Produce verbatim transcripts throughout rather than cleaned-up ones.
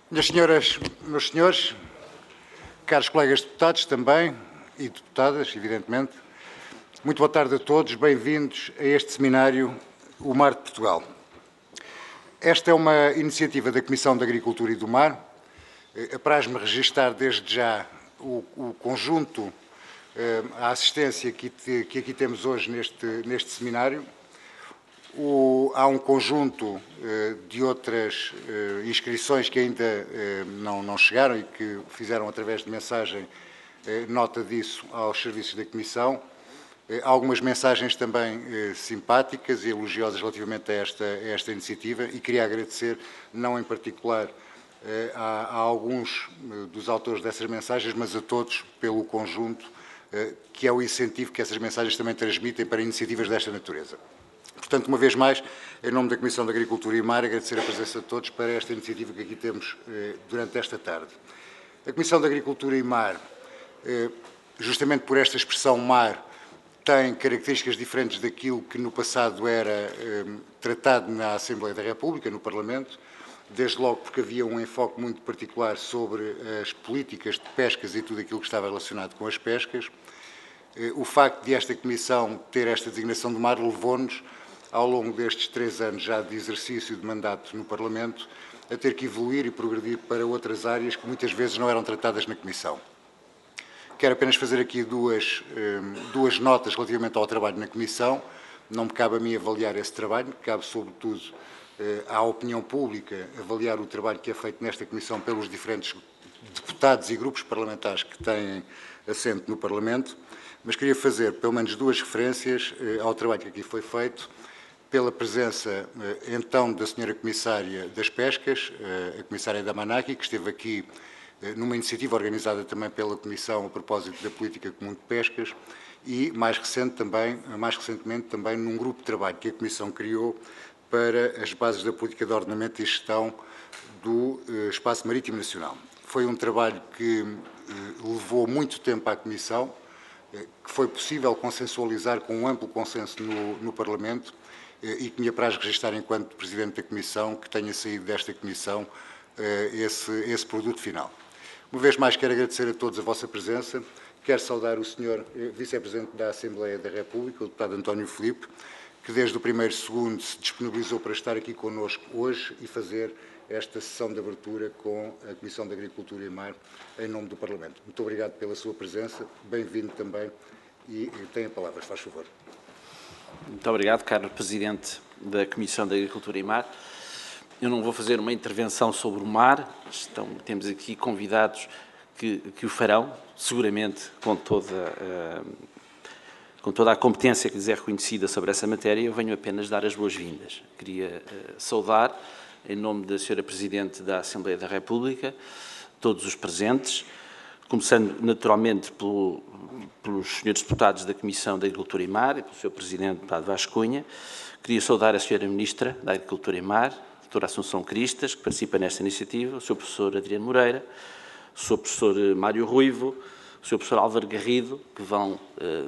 Minhas senhoras, meus senhores, caros colegas deputados também, e deputadas, evidentemente, muito boa tarde a todos, bem-vindos a este seminário O Mar de Portugal. Esta é uma iniciativa da Comissão de Agricultura e do Mar. Apraz-me registar desde já o, o conjunto, a assistência que, que aqui temos hoje neste, neste seminário. O, há um conjunto uh, de outras uh, inscrições que ainda uh, não, não chegaram e que fizeram através de mensagem uh, nota disso aos serviços da Comissão. Uh, algumas mensagens também uh, simpáticas e elogiosas relativamente a esta, a esta iniciativa e queria agradecer, não em particular uh, a, a alguns uh, dos autores dessas mensagens, mas a todos pelo conjunto, uh, que é o incentivo que essas mensagens também transmitem para iniciativas desta natureza. Portanto, uma vez mais, em nome da Comissão de Agricultura e Mar, agradecer a presença de todos para esta iniciativa que aqui temos eh, durante esta tarde. A Comissão de Agricultura e Mar, eh, justamente por esta expressão mar, tem características diferentes daquilo que no passado era eh, tratado na Assembleia da República, no Parlamento, desde logo porque havia um enfoque muito particular sobre as políticas de pescas e tudo aquilo que estava relacionado com as pescas. Eh, o facto de esta Comissão ter esta designação do mar levou-nos, ao longo destes três anos já de exercício de mandato no Parlamento, a ter que evoluir e progredir para outras áreas que muitas vezes não eram tratadas na Comissão. Quero apenas fazer aqui duas, duas notas relativamente ao trabalho na Comissão. Não me cabe a mim avaliar esse trabalho, cabe sobretudo à opinião pública avaliar o trabalho que é feito nesta Comissão pelos diferentes deputados e grupos parlamentares que têm assento no Parlamento, mas queria fazer pelo menos duas referências ao trabalho que aqui foi feito, pela presença, então, da senhora Comissária das Pescas, a Comissária Damanaki, que esteve aqui numa iniciativa organizada também pela Comissão a propósito da Política Comum de Pescas e, mais, recente também, mais recentemente, também num grupo de trabalho que a Comissão criou para as bases da Política de Ordenamento e Gestão do Espaço Marítimo Nacional. Foi um trabalho que levou muito tempo à Comissão, que foi possível consensualizar com um amplo consenso no, no Parlamento e que me apraz registar enquanto Presidente da Comissão que tenha saído desta Comissão esse, esse produto final. Uma vez mais quero agradecer a todos a vossa presença, quero saudar o senhor Vice-Presidente da Assembleia da República, o deputado António Filipe, que desde o primeiro segundo se disponibilizou para estar aqui connosco hoje e fazer esta sessão de abertura com a Comissão de Agricultura e Mar em nome do Parlamento. Muito obrigado pela sua presença, bem-vindo também e tem a palavra, faz favor. Muito obrigado, caro Presidente da Comissão de Agricultura e Mar. Eu não vou fazer uma intervenção sobre o mar, estão, temos aqui convidados que, que o farão, seguramente com toda, uh, com toda a competência que lhes é reconhecida sobre essa matéria. Eu venho apenas dar as boas-vindas. Queria uh, saudar, em nome da senhora Presidente da Assembleia da República, todos os presentes, começando naturalmente pelo, pelos senhores deputados da Comissão de Agricultura e Mar e pelo senhor Presidente, deputado Vasco Cunha. Queria saudar a senhora Ministra da Agricultura e Mar, a doutora Assunção Cristas, que participa nesta iniciativa, o senhor Professor Adriano Moreira, o senhor Professor Mário Ruivo, o senhor Professor Álvaro Garrido, que vão,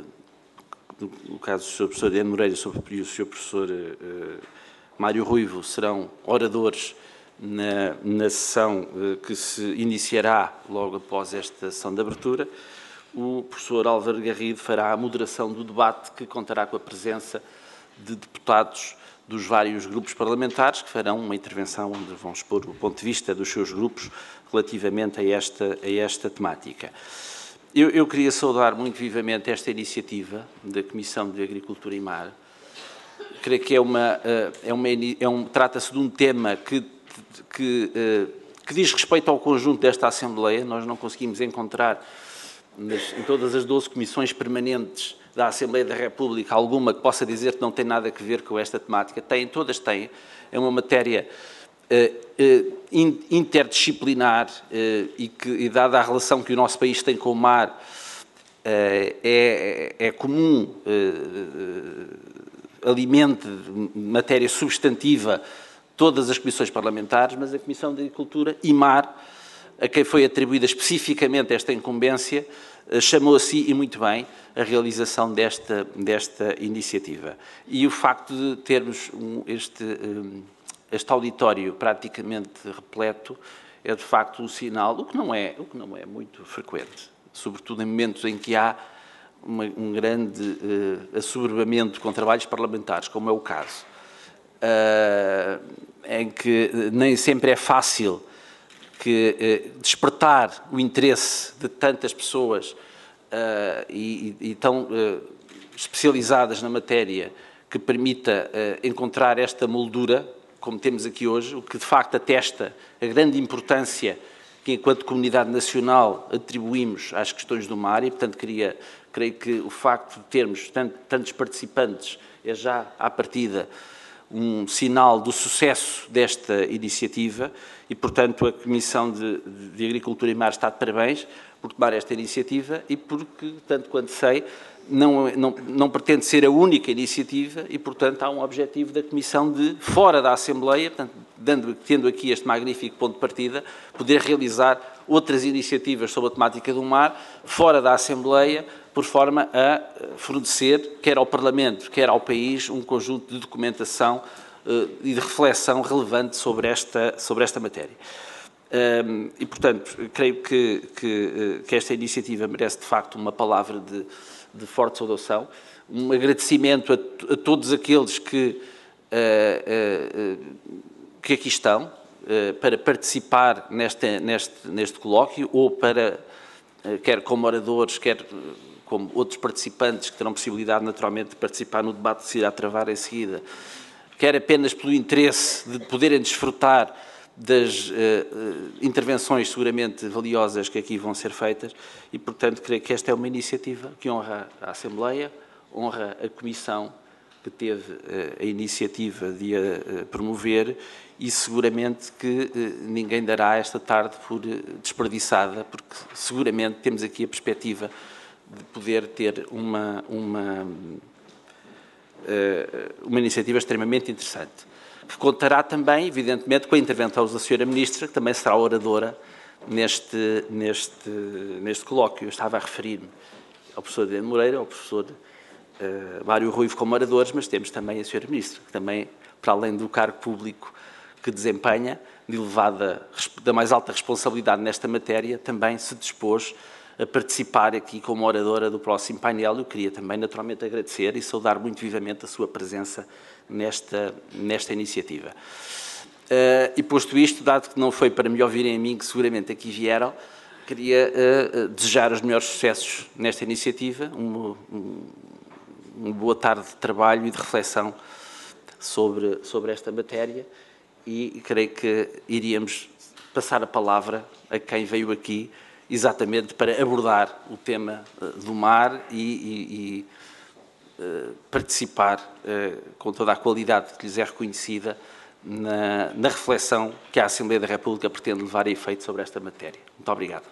no caso do senhor Professor Adriano Moreira e o senhor Professor Mário Ruivo, serão oradores Na, na sessão eh, que se iniciará logo após esta sessão de abertura. O professor Álvaro Garrido fará a moderação do debate, que contará com a presença de deputados dos vários grupos parlamentares, que farão uma intervenção onde vão expor o ponto de vista dos seus grupos relativamente a esta, a esta temática. Eu, eu queria saudar muito vivamente esta iniciativa da Comissão de Agricultura e Mar. Creio que é uma, é uma, é um, trata-se de um tema que Que, que diz respeito ao conjunto desta Assembleia. Nós não conseguimos encontrar nas, em todas as doze comissões permanentes da Assembleia da República alguma que possa dizer que não tem nada a ver com esta temática. Tem, todas têm. É uma matéria uh, uh, interdisciplinar uh, e que, e dada a relação que o nosso país tem com o mar, uh, é, é comum uh, uh, alimente matéria substantiva todas as comissões parlamentares, mas a Comissão de Agricultura e Mar, a quem foi atribuída especificamente esta incumbência, chamou a si, e muito bem, a realização desta, desta iniciativa. E o facto de termos este, este auditório praticamente repleto é de facto um sinal, o que não é, o que não é muito frequente, sobretudo em momentos em que há uma, um grande uh, assoberbamento com trabalhos parlamentares, como é o caso, uh, em que nem sempre é fácil que uh, despertar o interesse de tantas pessoas uh, e, e, e tão uh, especializadas na matéria que permita uh, encontrar esta moldura, como temos aqui hoje, o que de facto atesta a grande importância que, enquanto comunidade nacional, atribuímos às questões do mar e, portanto, queria, creio que o facto de termos tant, tantos participantes é já, à partida, um sinal do sucesso desta iniciativa e, portanto, a Comissão de, de Agricultura e Mar está de parabéns por tomar esta iniciativa e porque, tanto quanto sei, Não, não, não pretende ser a única iniciativa e, portanto, há um objetivo da Comissão de, fora da Assembleia, portanto, dando, tendo aqui este magnífico ponto de partida, poder realizar outras iniciativas sobre a temática do mar, fora da Assembleia, por forma a fornecer, quer ao Parlamento, quer ao país, um conjunto de documentação uh, e de reflexão relevante sobre esta, sobre esta matéria. Um, e, portanto, creio que, que, que esta iniciativa merece, de facto, uma palavra de de forte saudação, um agradecimento a, a todos aqueles que, uh, uh, que aqui estão uh, para participar neste, neste, neste colóquio ou para, uh, quer como oradores, quer como outros participantes que terão possibilidade naturalmente de participar no debate que se irá travar em seguida, quer apenas pelo interesse de poderem desfrutar das uh, uh, intervenções seguramente valiosas que aqui vão ser feitas e, portanto, creio que esta é uma iniciativa que honra a Assembleia, honra a Comissão que teve uh, a iniciativa de a uh, promover e seguramente que uh, ninguém dará esta tarde por uh, desperdiçada, porque seguramente temos aqui a perspectiva de poder ter uma, uma, uh, uma iniciativa extremamente interessante, que contará também, evidentemente, com a intervenção da senhora Ministra, que também será oradora neste, neste, neste colóquio. Eu estava a referir-me ao professor Adriano Moreira, ao professor uh, Mário Ruivo como oradores, mas temos também a senhora Ministra, que também, para além do cargo público que desempenha, de elevada, da mais alta responsabilidade nesta matéria, também se dispôs a participar aqui como oradora do próximo painel. Eu queria também, naturalmente, agradecer e saudar muito vivamente a sua presença nesta, nesta iniciativa. Uh, e posto isto, dado que não foi para me ouvirem a mim, que seguramente aqui vieram, queria uh, desejar os melhores sucessos nesta iniciativa, uma, um, uma boa tarde de trabalho e de reflexão sobre, sobre esta matéria e, e creio que iríamos passar a palavra a quem veio aqui exatamente para abordar o tema uh, do mar e, e, e uh, participar uh, com toda a qualidade que lhes é reconhecida na, na reflexão que a Assembleia da República pretende levar a efeito sobre esta matéria. Muito obrigado.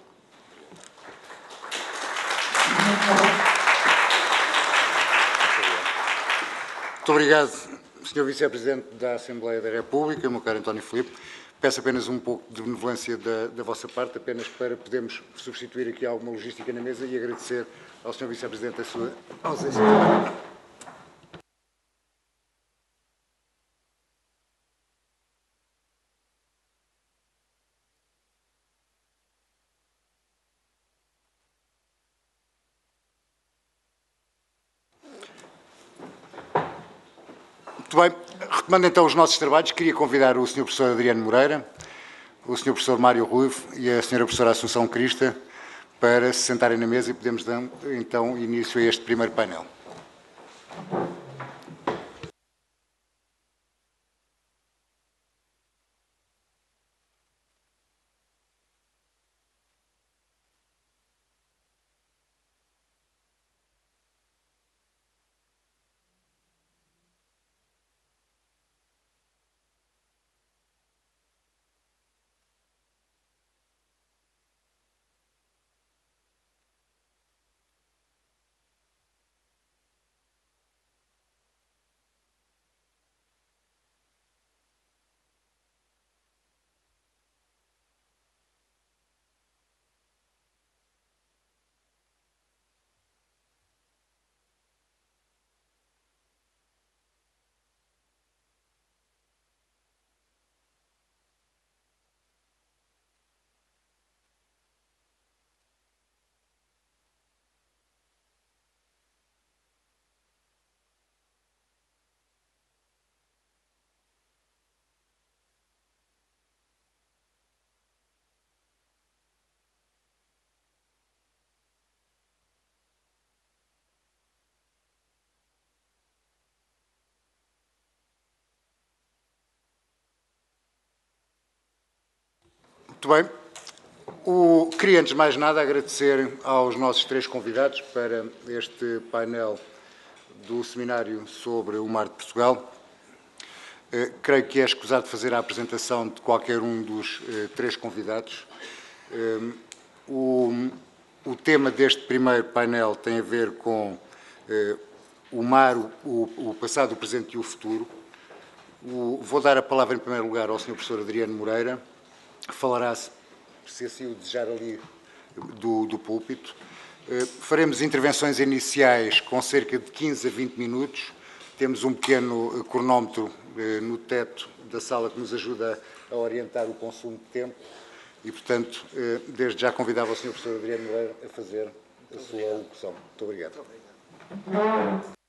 Muito obrigado, senhor Vice-Presidente da Assembleia da República, meu caro António Filipe. Peço apenas um pouco de benevolência da, da vossa parte, apenas para podermos substituir aqui alguma logística na mesa e agradecer ao senhor Vice-Presidente a sua ausência. Muito bem. Retomando então os nossos trabalhos, queria convidar o senhor Professor Adriano Moreira, o senhor Professor Mário Ruivo e a senhora Professora Assunção Crista para se sentarem na mesa e podemos dar então início a este primeiro painel. Muito bem. O, queria, antes de mais nada, agradecer aos nossos três convidados para este painel do seminário sobre o Mar de Portugal. Uh, creio que é escusado fazer a apresentação de qualquer um dos uh, três convidados. Uh, o, o tema deste primeiro painel tem a ver com uh, o mar, o, o passado, o presente e o futuro. O, vou dar a palavra, em primeiro lugar, ao senhor professor Adriano Moreira, que falará, se assim o desejar, ali do, do púlpito. Uh, faremos intervenções iniciais com cerca de quinze a vinte minutos. Temos um pequeno cronómetro uh, no teto da sala que nos ajuda a orientar o consumo de tempo e, portanto, uh, desde já convidava o senhor professor Adriano Moreira a fazer a sua locução. Muito obrigado. Muito obrigado.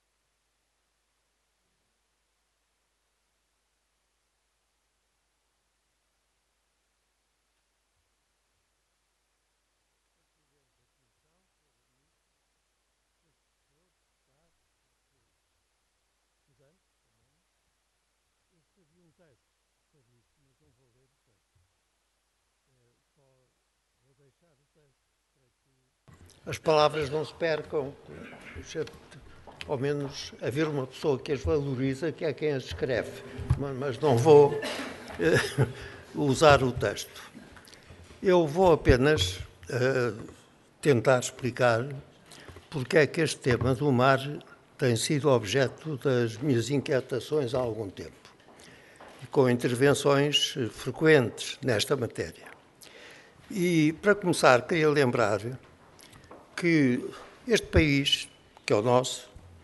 As palavras não se percam, ao menos haver uma pessoa que as valoriza, que é quem as escreve, mas não vou uh, usar o texto. Eu vou apenas uh, tentar explicar porque é que este tema do mar tem sido objeto das minhas inquietações há algum tempo, e com intervenções frequentes nesta matéria. E, para começar, queria lembrar que este país, que é o nosso,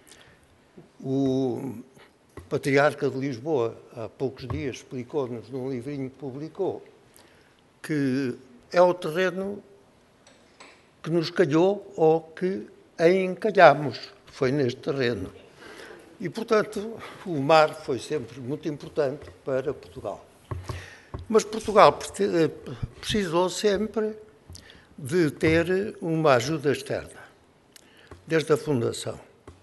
o Patriarca de Lisboa, há poucos dias, explicou-nos num livrinho que publicou, que é o terreno que nos calhou ou que encalhámos, foi neste terreno. E, portanto, o mar foi sempre muito importante para Portugal. Mas Portugal precisou sempre de ter uma ajuda externa, desde a fundação.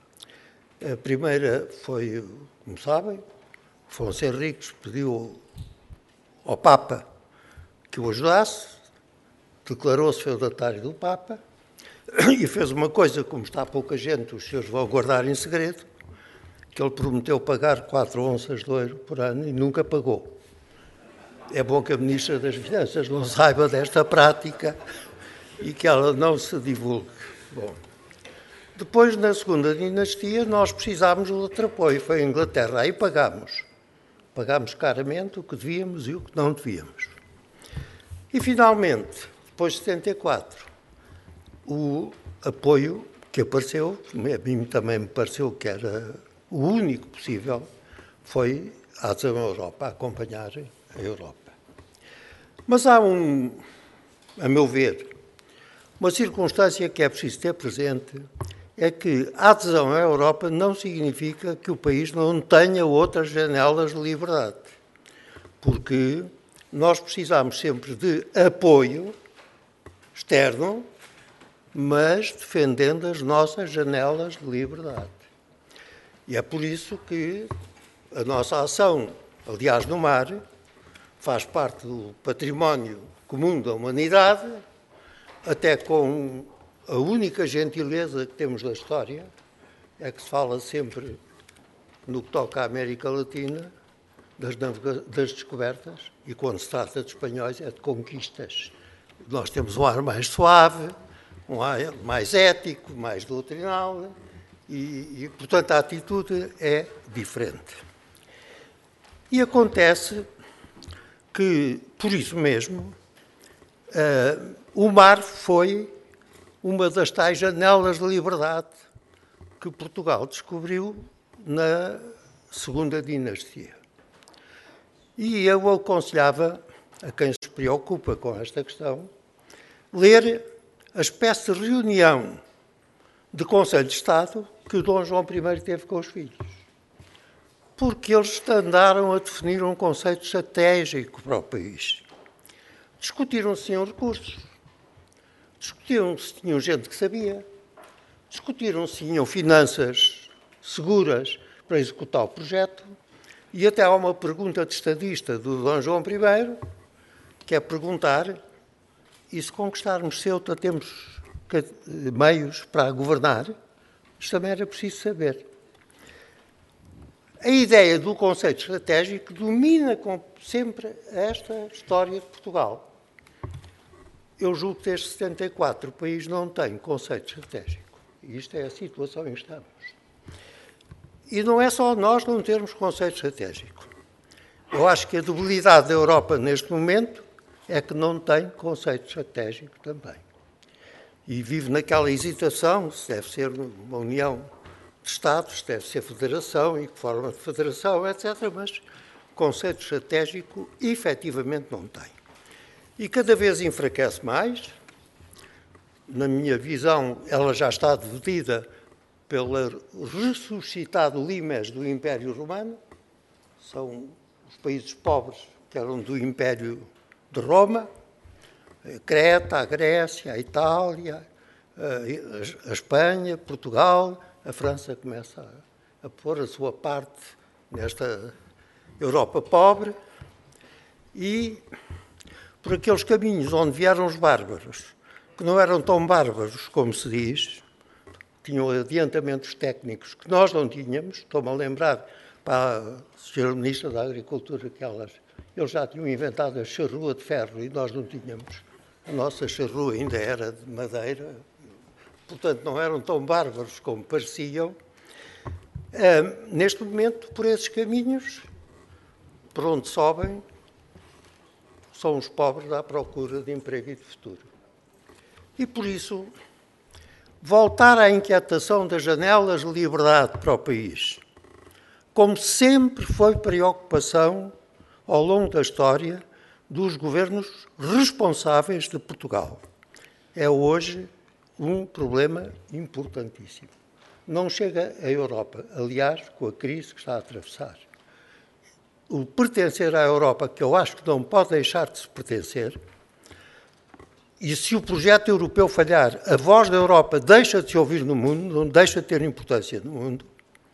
A primeira foi, como sabem, Afonso Henriques pediu ao Papa que o ajudasse, declarou-se feudatário do Papa e fez uma coisa, como está pouca gente, os senhores vão guardar em segredo, que ele prometeu pagar quatro onças de ouro por ano e nunca pagou. É bom que a Ministra das Finanças não saiba desta prática e que ela não se divulgue. Bom, depois, na segunda dinastia, nós precisámos de outro apoio, foi a Inglaterra, aí pagámos. Pagámos caramente o que devíamos e o que não devíamos. E, finalmente, depois de setenta e quatro, o apoio que apareceu, a mim também me pareceu que era o único possível, foi a adesão à Europa, a acompanhar a Europa. Mas há um, a meu ver, uma circunstância que é preciso ter presente, é que a adesão à Europa não significa que o país não tenha outras janelas de liberdade, porque nós precisamos sempre de apoio externo, mas defendendo as nossas janelas de liberdade. E é por isso que a nossa ação, aliás, no mar, faz parte do património comum da humanidade, até com a única gentileza que temos da história, é que se fala sempre, no que toca à América Latina, das, das descobertas, e quando se trata de espanhóis é de conquistas. Nós temos um ar mais suave, um ar mais ético, mais doutrinal, e, e portanto, a atitude é diferente. E acontece que, por isso mesmo, uh, o mar foi uma das tais janelas de liberdade que Portugal descobriu na segunda dinastia. E eu aconselhava a quem se preocupa com esta questão ler a espécie de reunião de Conselho de Estado que o Dom João I teve com os filhos. Porque eles andaram a definir um conceito estratégico para o país. Discutiram se tinham recursos, discutiram se tinham gente que sabia, discutiram se tinham finanças seguras para executar o projeto, e até há uma pergunta de estadista do Dom João I, que é perguntar, e se conquistarmos Ceuta temos meios para governar? Isto também era preciso saber. A ideia do conceito estratégico domina sempre esta história de Portugal. Eu julgo que desde setenta e quatro o país não tem conceito estratégico. E isto é a situação em que estamos. E não é só nós não termos conceito estratégico. Eu acho que a debilidade da Europa neste momento é que não tem conceito estratégico também. E vive naquela hesitação, se deve ser uma união de Estados, se deve ser federação, e que forma de federação, etcétera. Mas conceito estratégico, efetivamente, não tem. E cada vez enfraquece mais. Na minha visão, ela já está dividida pelo ressuscitado limes do Império Romano. São os países pobres que eram do Império de Roma, a Creta, a Grécia, a Itália, a Espanha, Portugal. A França começa a, a pôr a sua parte nesta Europa pobre e por aqueles caminhos onde vieram os bárbaros, que não eram tão bárbaros como se diz, tinham adiantamentos técnicos que nós não tínhamos. Estou-me a lembrar para a senhora Ministra da Agricultura que elas, eles já tinham inventado a charrua de ferro e nós não tínhamos. A nossa charrua ainda era de madeira, portanto não eram tão bárbaros como pareciam. Uh, neste momento, por esses caminhos, por onde sobem, são os pobres à procura de emprego e de futuro. E por isso, voltar à inquietação das janelas de liberdade para o país, como sempre foi preocupação ao longo da história dos governos responsáveis de Portugal, é hoje um problema importantíssimo. Não chega à Europa, aliás, com a crise que está a atravessar. O pertencer à Europa, que eu acho que não pode deixar de se pertencer, e se o projeto europeu falhar, a voz da Europa deixa de se ouvir no mundo, não deixa de ter importância no mundo,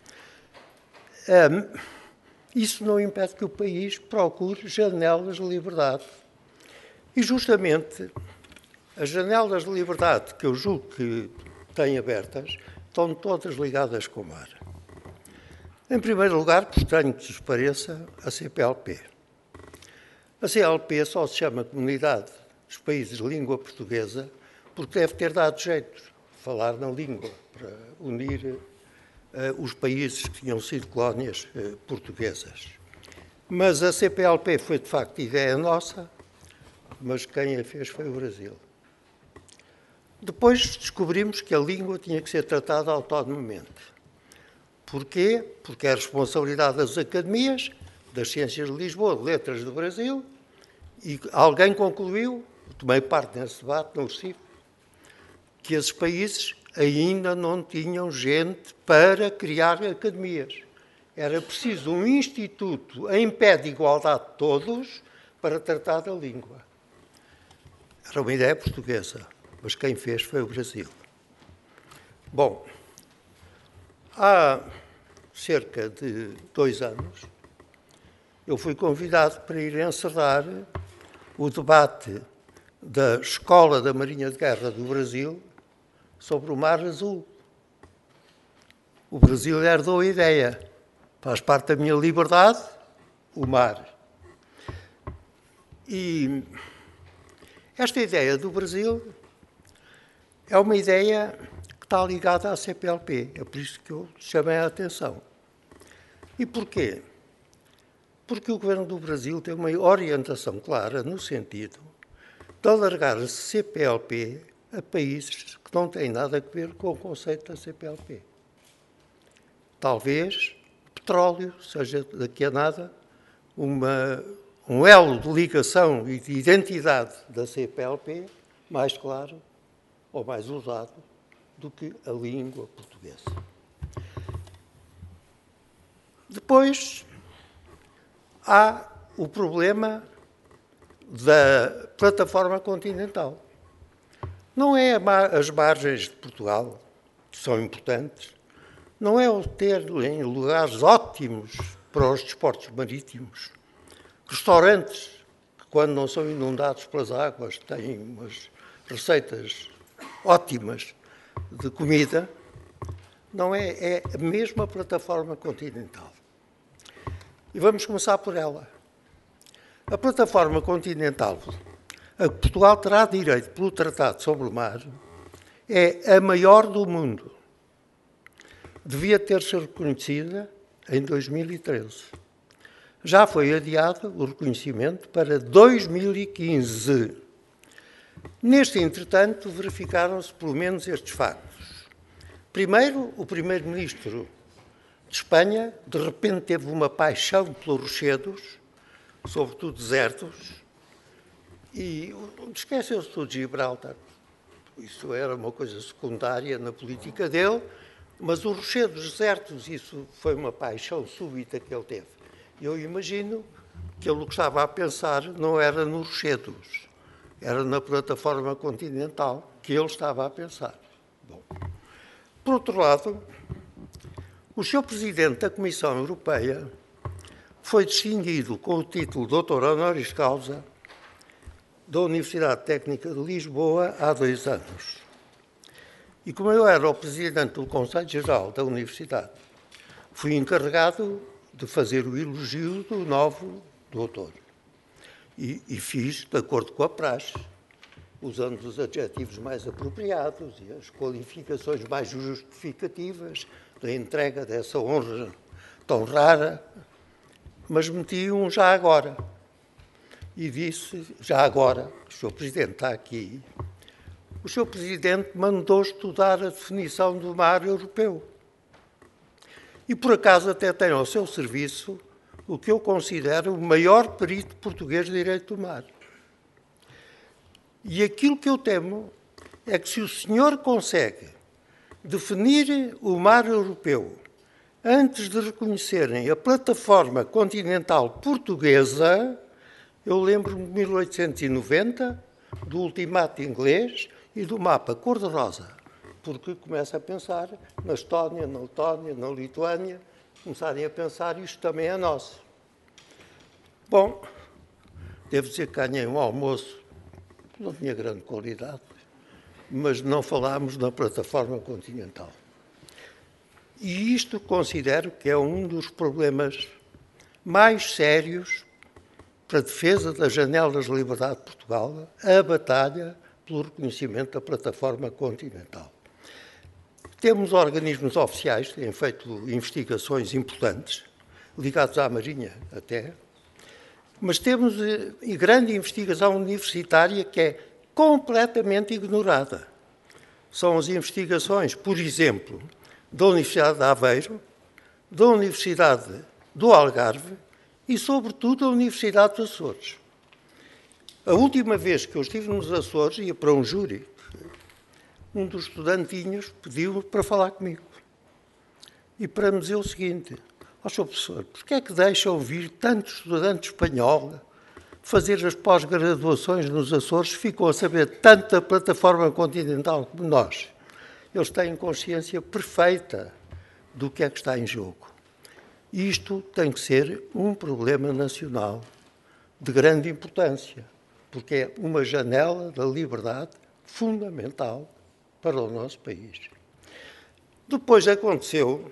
um, isso não impede que o país procure janelas de liberdade. E justamente as janelas de liberdade que eu julgo que têm abertas estão todas ligadas com o mar. Em primeiro lugar, por estranho que lhes pareça, a C P L P. A C P L P só se chama Comunidade dos Países de Língua Portuguesa porque deve ter dado jeito de falar na língua para unir uh, os países que tinham sido colónias uh, portuguesas. Mas a C P L P foi, de facto, ideia nossa, mas quem a fez foi o Brasil. Depois descobrimos que a língua tinha que ser tratada autonomamente. Porquê? Porque é a responsabilidade das academias, das Ciências de Lisboa, de Letras do Brasil, e alguém concluiu, tomei parte nesse debate no Recife, que esses países ainda não tinham gente para criar academias. Era preciso um instituto em pé de igualdade de todos para tratar da língua. Era uma ideia portuguesa, mas quem fez foi o Brasil. Bom, há cerca de dois anos, eu fui convidado para ir encerrar o debate da Escola da Marinha de Guerra do Brasil sobre o Mar Azul. O Brasil herdou a ideia. Faz parte da minha liberdade, o mar. E esta ideia do Brasil é uma ideia que está ligada à C P L P. É por isso que eu chamei a atenção. E porquê? Porque o governo do Brasil tem uma orientação clara no sentido de alargar a C P L P a países que não têm nada a ver com o conceito da C P L P. Talvez petróleo seja daqui a nada uma, um elo de ligação e de identidade da C P L P mais claro ou mais usado do que a língua portuguesa. Depois há o problema da plataforma continental. Não é as margens de Portugal que são importantes, não é o ter em lugares ótimos para os desportos marítimos, restaurantes que quando não são inundados pelas águas, têm umas receitas ótimas de comida, não é, é a mesma plataforma continental. E vamos começar por ela. A plataforma continental, a que Portugal terá direito pelo Tratado sobre o Mar, é a maior do mundo. Devia ter-se reconhecida em dois mil e treze. Já foi adiado o reconhecimento para dois mil e quinze. Neste, entretanto, verificaram-se pelo menos estes factos. Primeiro, o primeiro-ministro de Espanha, de repente, teve uma paixão pelos rochedos, sobretudo desertos, e esqueceu-se tudo de Gibraltar. Isso era uma coisa secundária na política dele, mas os rochedos desertos, isso foi uma paixão súbita que ele teve. Eu imagino que ele estava a pensar não era nos rochedos, era na plataforma continental que ele estava a pensar. Bom. Por outro lado, o senhor Presidente da Comissão Europeia foi distinguido com o título de doutor honoris causa da Universidade Técnica de Lisboa há dois anos. E como eu era o Presidente do Conselho Geral da Universidade, fui encarregado de fazer o elogio do novo doutor. E, e fiz de acordo com a praxe, usando os adjetivos mais apropriados e as qualificações mais justificativas da entrega dessa honra tão rara, mas meti um já agora. E disse, já agora, o senhor Presidente está aqui, o senhor Presidente mandou estudar a definição do mar europeu. E, por acaso, até tem ao seu serviço o que eu considero o maior perito português de direito do mar. E aquilo que eu temo é que, se o senhor consegue definir o mar europeu antes de reconhecerem a plataforma continental portuguesa, eu lembro-me de mil oitocentos e noventa, do ultimato inglês e do mapa cor-de-rosa, porque começa a pensar na Estónia, na Letónia, na Lituânia, começarem a pensar isto também é nosso. Bom, devo dizer que ganhei um almoço, não tinha grande qualidade, mas não falámos na plataforma continental. E isto considero que é um dos problemas mais sérios para a defesa das janelas de liberdade de Portugal, a batalha pelo reconhecimento da plataforma continental. Temos organismos oficiais que têm feito investigações importantes, ligados à Marinha até, mas temos e grande investigação universitária que é completamente ignorada. São as investigações, por exemplo, da Universidade de Aveiro, da Universidade do Algarve e, sobretudo, da Universidade dos Açores. A última vez que eu estive nos Açores, ia para um júri, um dos estudantinhos pediu-me para falar comigo e para me dizer o seguinte: ó, senhor professor, porquê é que deixam vir tanto estudante espanhol fazer as pós-graduações nos Açores, ficam a saber tanto da plataforma continental como nós? Eles têm consciência perfeita do que é que está em jogo. Isto tem que ser um problema nacional de grande importância, porque é uma janela da liberdade fundamental para o nosso país. Depois aconteceu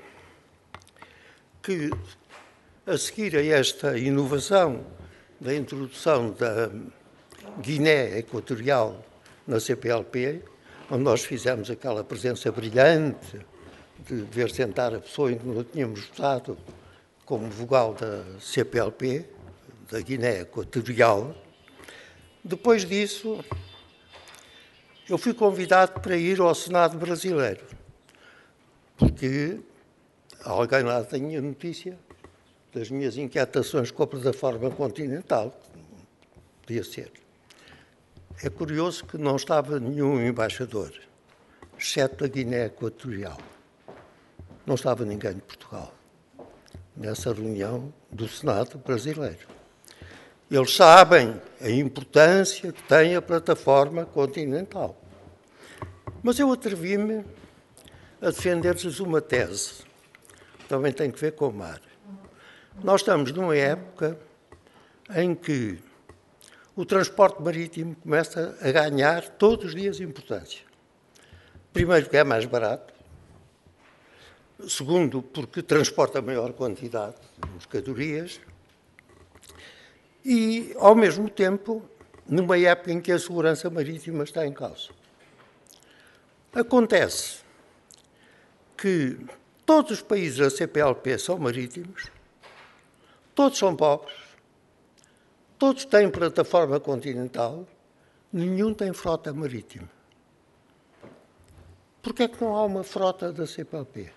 que, a seguir a esta inovação da introdução da Guiné Equatorial na C P L P, onde nós fizemos aquela presença brilhante de ver sentar a pessoa em que não tínhamos votado como vogal da C P L P, da Guiné Equatorial. Depois disso, eu fui convidado para ir ao Senado brasileiro, porque alguém lá tinha notícia das minhas inquietações com a plataforma continental. Podia ser. É curioso que não estava nenhum embaixador, exceto a Guiné Equatorial. Não estava ninguém de Portugal nessa reunião do Senado brasileiro. Eles sabem a importância que tem a plataforma continental. Mas eu atrevi-me a defender-lhes uma tese, que também tem que ver com o mar. Nós estamos numa época em que o transporte marítimo começa a ganhar todos os dias importância. Primeiro, porque é mais barato. Segundo, porque transporta maior quantidade de mercadorias. E, ao mesmo tempo, numa época em que a segurança marítima está em causa. Acontece que todos os países da C P L P são marítimos, todos são pobres, todos têm plataforma continental, nenhum tem frota marítima. Por que é que não há uma frota da C P L P?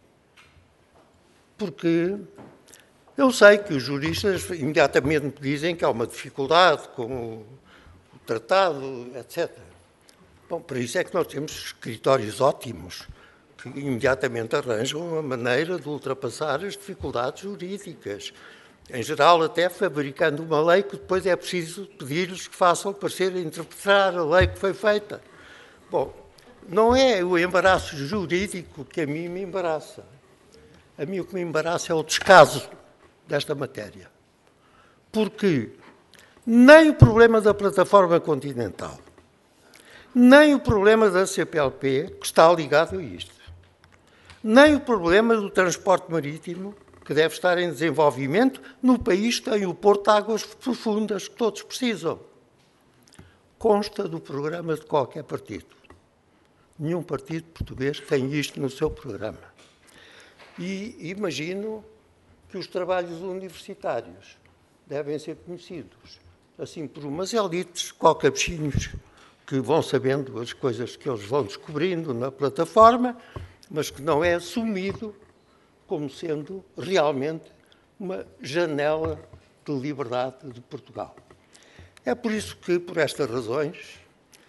Porque eu sei que os juristas imediatamente dizem que há uma dificuldade com o tratado, etcétera. Bom, para isso é que nós temos escritórios ótimos, que imediatamente arranjam uma maneira de ultrapassar as dificuldades jurídicas. Em geral, até fabricando uma lei que depois é preciso pedir-lhes que façam parecer a interpretar a lei que foi feita. Bom, não é o embaraço jurídico que a mim me embaraça. A mim o que me embaraça é o descaso desta matéria. Porque nem o problema da plataforma continental, nem o problema da C P L P, que está ligado a isto, nem o problema do transporte marítimo, que deve estar em desenvolvimento no país que tem o porto de águas profundas que todos precisam, consta do programa de qualquer partido. Nenhum partido português tem isto no seu programa. E imagino que os trabalhos universitários devem ser conhecidos, assim, por umas elites, qualcapichinhos, que vão sabendo as coisas que eles vão descobrindo na plataforma, mas que não é assumido como sendo realmente uma janela de liberdade de Portugal. É por isso que, por estas razões,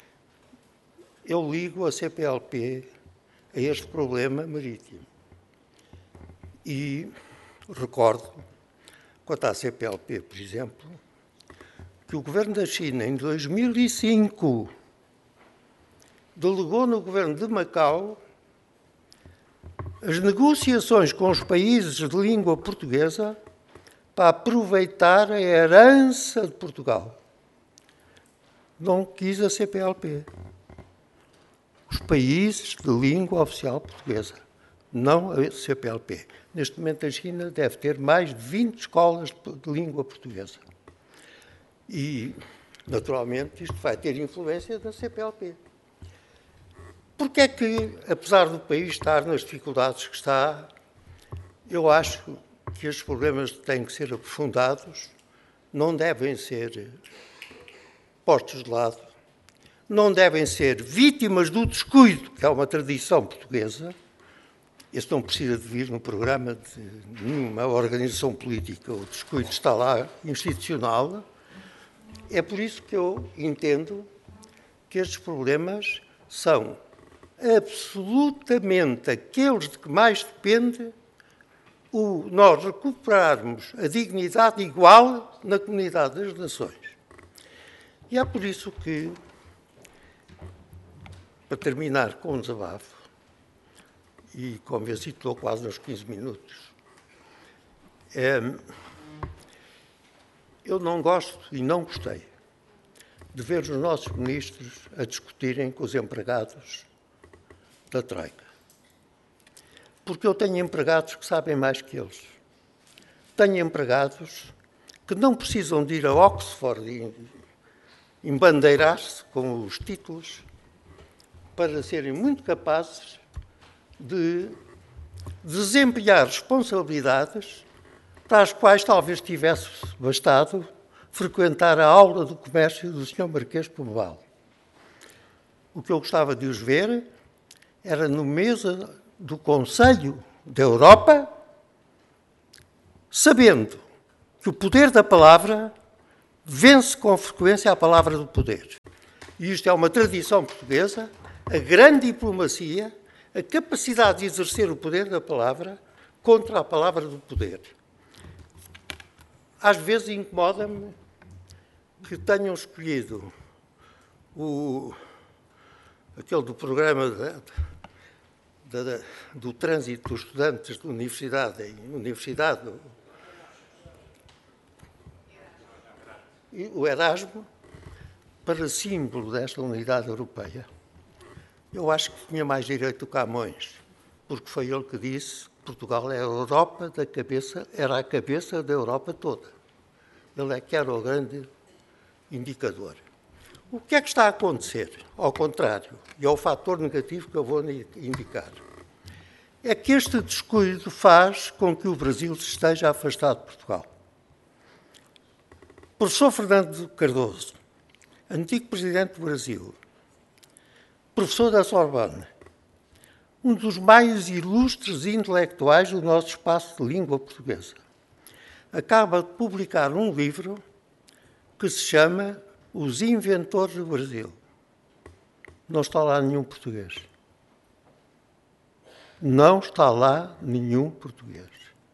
eu ligo a C P L P a este problema marítimo. E recordo, quanto à C P L P, por exemplo, que o governo da China, em dois mil e cinco, delegou no governo de Macau as negociações com os países de língua portuguesa para aproveitar a herança de Portugal. Não quis a C P L P. Os países de língua oficial portuguesa, não a C P L P. Neste momento, a China deve ter mais de vinte escolas de língua portuguesa. E, naturalmente, isto vai ter influência da C P L P. Porque é que, apesar do país estar nas dificuldades que está, eu acho que estes problemas têm que ser aprofundados, não devem ser postos de lado, não devem ser vítimas do descuido, que é uma tradição portuguesa. Isso não precisa de vir no programa de nenhuma organização política, o descuido está lá, institucional. É por isso que eu entendo que estes problemas são absolutamente aqueles de que mais depende o nós recuperarmos a dignidade igual na comunidade das nações. E é por isso que, para terminar com um desabafo, e convenci-te, estou quase nos quinze minutos, é, eu não gosto e não gostei de ver os nossos ministros a discutirem com os empregados da Troika. Porque eu tenho empregados que sabem mais que eles. Tenho empregados que não precisam de ir a Oxford e embandeirar-se com os títulos para serem muito capazes de desempenhar responsabilidades para as quais talvez tivesse bastado frequentar a aula do comércio do senhor Marquês de Pombal. O que eu gostava de os ver era no mesa do Conselho da Europa, sabendo que o poder da palavra vence com frequência a palavra do poder. E isto é uma tradição portuguesa, a grande diplomacia, a capacidade de exercer o poder da palavra contra a palavra do poder. Às vezes incomoda-me que tenham escolhido o, aquele do programa da, da, da, do trânsito dos estudantes de universidade em universidade, o Erasmo, para símbolo desta unidade europeia, eu acho que tinha mais direito do que Camões, porque foi ele que disse que Portugal é a Europa da cabeça, era a cabeça da Europa toda. Ele é que era o grande indicador. O que é que está a acontecer? Ao contrário, e é o fator negativo que eu vou indicar, é que este descuido faz com que o Brasil esteja afastado de Portugal. O professor Fernando Cardoso, antigo presidente do Brasil, professor da Sorbonne, um dos mais ilustres intelectuais do nosso espaço de língua portuguesa, acaba de publicar um livro que se chama Os Inventores do Brasil. Não está lá nenhum português. Não está lá nenhum português.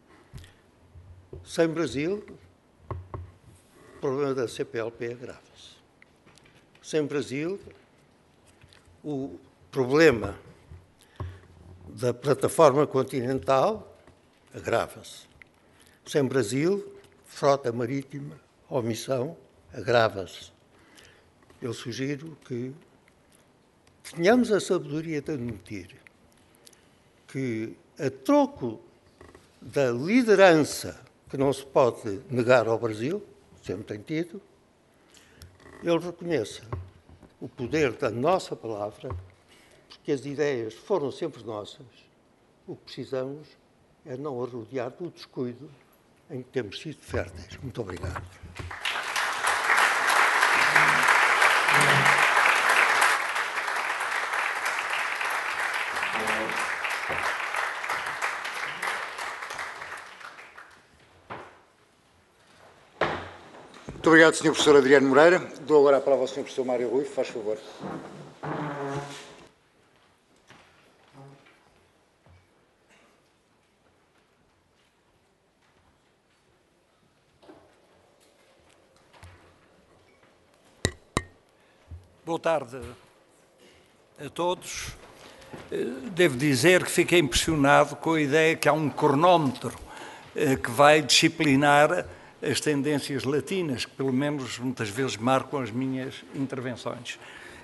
Sem Brasil, o problema da C P L P agrava-se. Sem Brasil, o problema da plataforma continental agrava-se. Sem Brasil, frota marítima, omissão, agrava-se. Eu sugiro que tenhamos a sabedoria de admitir que, a troco da liderança que não se pode negar ao Brasil, sempre tem tido, ele reconheça o poder da nossa palavra, porque as ideias foram sempre nossas. O que precisamos é não a rodear do descuido em que temos sido férteis. Muito obrigado. Muito obrigado, senhor professor Adriano Moreira. Dou agora a palavra ao senhor professor Mário Rui, faz favor. Boa tarde a todos. Devo dizer que fiquei impressionado com a ideia que há um cronómetro que vai disciplinar as tendências latinas, que pelo menos muitas vezes marcam as minhas intervenções.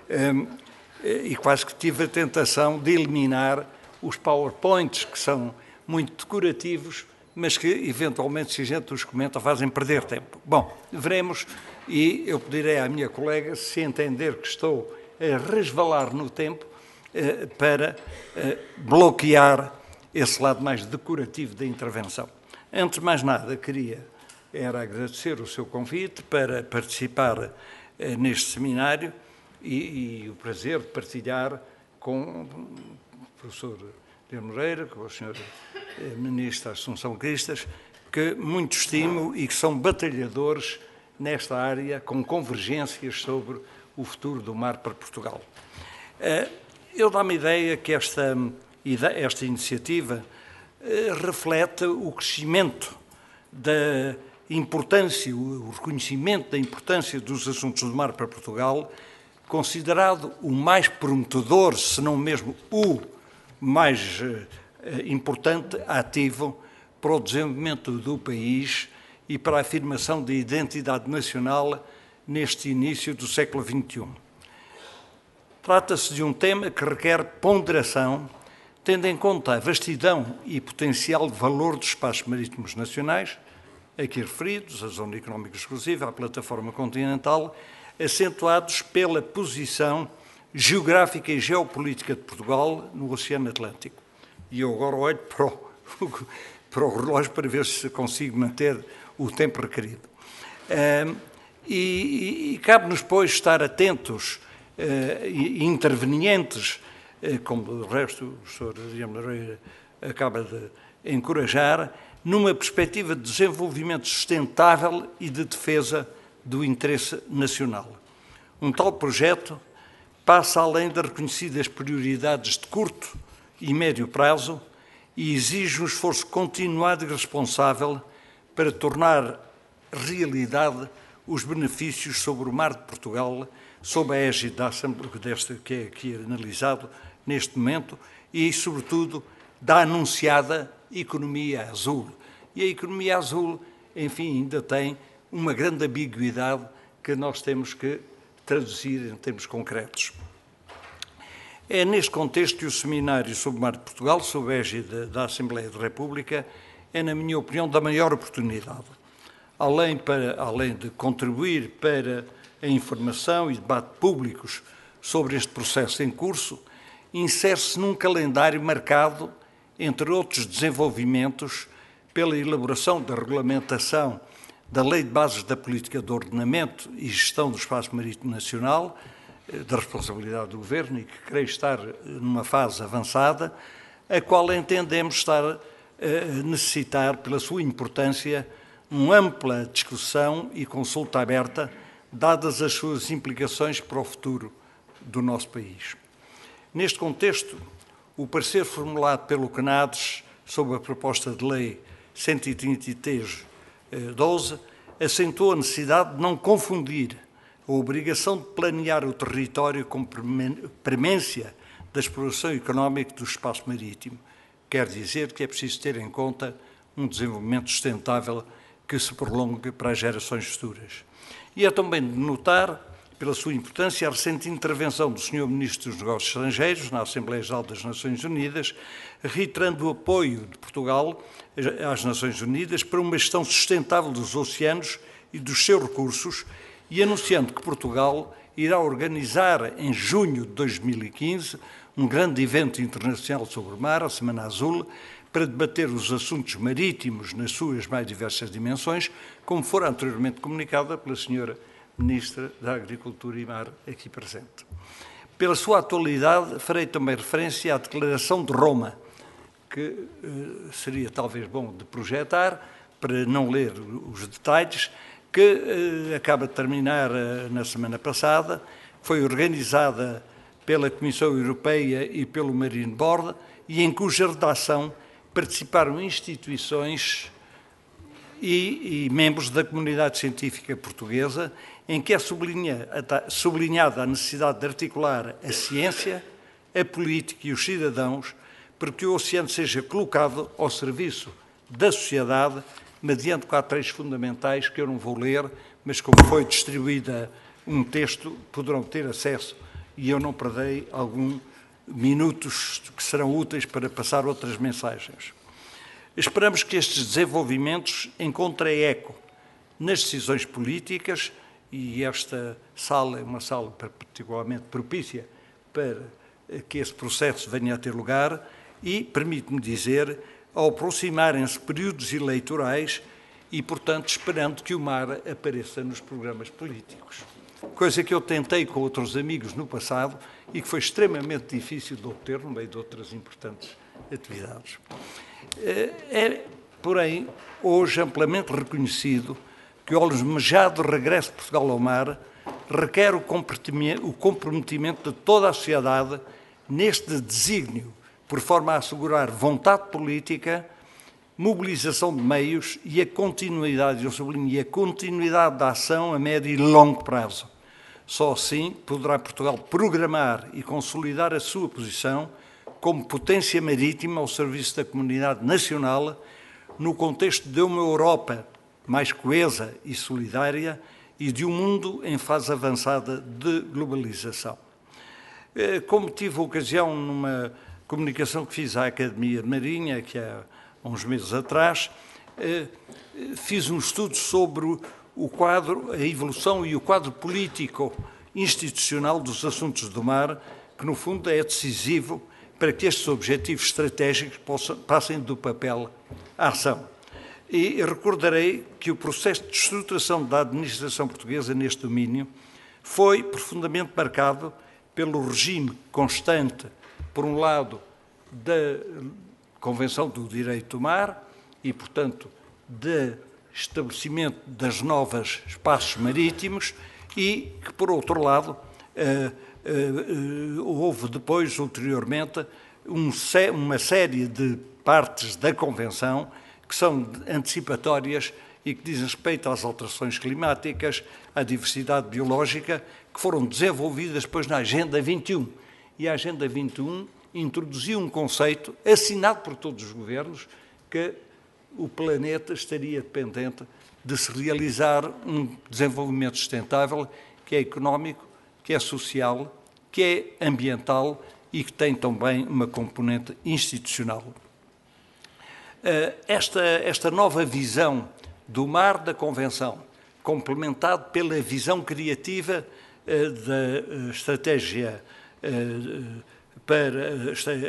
E quase que tive a tentação de eliminar os PowerPoints, que são muito decorativos, mas que eventualmente, se a gente os comenta, fazem perder tempo. Bom, veremos, e eu pedirei à minha colega, se entender que estou a resvalar no tempo, para bloquear esse lado mais decorativo da intervenção. Antes de mais nada, queria era agradecer o seu convite para participar eh, neste seminário e, e o prazer de partilhar com o professor Adriano Moreira, com o senhor eh, Ministro Assunção Cristas, que muito estimo e que são batalhadores nesta área com convergências sobre o futuro do mar para Portugal. Eh, eu dou-me a ideia que esta, esta iniciativa eh, reflete o crescimento da importância, o reconhecimento da importância dos assuntos do mar para Portugal, considerado o mais prometedor, se não mesmo o mais eh, importante ativo para o desenvolvimento do país e para a afirmação da identidade nacional neste início do século vinte e um. Trata-se de um tema que requer ponderação, tendo em conta a vastidão e potencial de valor dos espaços marítimos nacionais, aqui referidos, a Zona Económica Exclusiva, a Plataforma Continental, acentuados pela posição geográfica e geopolítica de Portugal no Oceano Atlântico. E eu agora olho para o, para o relógio para ver se consigo manter o tempo requerido. Uh, e, e cabe-nos, pois, estar atentos uh, e intervenientes, uh, como o resto o professor Adriano Moreira acaba de encorajar, numa perspectiva de desenvolvimento sustentável e de defesa do interesse nacional. Um tal projeto passa além das reconhecidas prioridades de curto e médio prazo e exige um esforço continuado e responsável para tornar realidade os benefícios sobre o mar de Portugal, sob a égide da Assembleia, desta que é aqui analisado neste momento, e, sobretudo, da anunciada economia azul. E a economia azul, enfim, ainda tem uma grande ambiguidade que nós temos que traduzir em termos concretos. É neste contexto que o Seminário sobre o Mar de Portugal, sob a égide da Assembleia da República, é, na minha opinião, da maior oportunidade. Além, para, além de contribuir para a informação e debate públicos sobre este processo em curso, insere-se num calendário marcado, entre outros desenvolvimentos, pela elaboração da regulamentação da Lei de Bases da Política de Ordenamento e Gestão do Espaço Marítimo Nacional, da responsabilidade do Governo e que creio estar numa fase avançada, a qual entendemos estar a necessitar, pela sua importância, uma ampla discussão e consulta aberta, dadas as suas implicações para o futuro do nosso país. Neste contexto, o parecer formulado pelo CNADES sobre a proposta de lei cento e trinta e três barra doze acentuou a necessidade de não confundir a obrigação de planear o território com premência da exploração económica do espaço marítimo. Quer dizer que é preciso ter em conta um desenvolvimento sustentável que se prolongue para as gerações futuras. E é também de notar, pela sua importância, a recente intervenção do senhor Ministro dos Negócios Estrangeiros na Assembleia Geral das Nações Unidas, reiterando o apoio de Portugal às Nações Unidas para uma gestão sustentável dos oceanos e dos seus recursos e anunciando que Portugal irá organizar em junho de dois mil e quinze um grande evento internacional sobre o mar, a Semana Azul, para debater os assuntos marítimos nas suas mais diversas dimensões, como fora anteriormente comunicada pela senhora Ministra da Agricultura e Mar, aqui presente. Pela sua atualidade, farei também referência à Declaração de Roma, que eh, seria talvez bom de projetar, para não ler os detalhes, que eh, acaba de terminar eh, na semana passada, foi organizada pela Comissão Europeia e pelo Marine Board, e em cuja redação participaram instituições e, e membros da comunidade científica portuguesa, em que é sublinha, sublinhada a necessidade de articular a ciência, a política e os cidadãos para que o oceano seja colocado ao serviço da sociedade, mediante quatro eixos fundamentais que eu não vou ler, mas como foi distribuída um texto, poderão ter acesso e eu não perderei alguns minutos que serão úteis para passar outras mensagens. Esperamos que estes desenvolvimentos encontrem eco nas decisões políticas e esta sala é uma sala particularmente propícia para que esse processo venha a ter lugar e, permite-me dizer, ao aproximarem-se períodos eleitorais e, portanto, esperando que o mar apareça nos programas políticos. Coisa que eu tentei com outros amigos no passado e que foi extremamente difícil de obter no meio de outras importantes atividades. É, porém, hoje amplamente reconhecido que o almejado regresso de Portugal ao mar requer o comprometimento de toda a sociedade neste desígnio, por forma a assegurar vontade política, mobilização de meios e a continuidade, eu sublinho, a continuidade da ação a médio e longo prazo. Só assim poderá Portugal programar e consolidar a sua posição como potência marítima ao serviço da comunidade nacional no contexto de uma Europa mais coesa e solidária e de um mundo em fase avançada de globalização. Como tive a ocasião numa comunicação que fiz à Academia de Marinha, que há uns meses atrás, fiz um estudo sobre o quadro, a evolução e o quadro político institucional dos assuntos do mar, que no fundo é decisivo para que estes objetivos estratégicos possam, passem do papel à ação. E recordarei que o processo de estruturação da administração portuguesa neste domínio foi profundamente marcado pelo regime constante, por um lado, da Convenção do Direito do Mar e, portanto, de estabelecimento das novas espaços marítimos e que, por outro lado, uh, uh, uh, houve depois, ulteriormente, um, uma série de partes da Convenção que são antecipatórias e que dizem respeito às alterações climáticas, à diversidade biológica, que foram desenvolvidas depois na Agenda vinte e um. E a Agenda vinte e um introduziu um conceito assinado por todos os governos que o planeta estaria dependente de se realizar um desenvolvimento sustentável que é económico, que é social, que é ambiental e que tem também uma componente institucional. Esta, esta nova visão do mar da Convenção, complementado pela visão criativa da estratégia para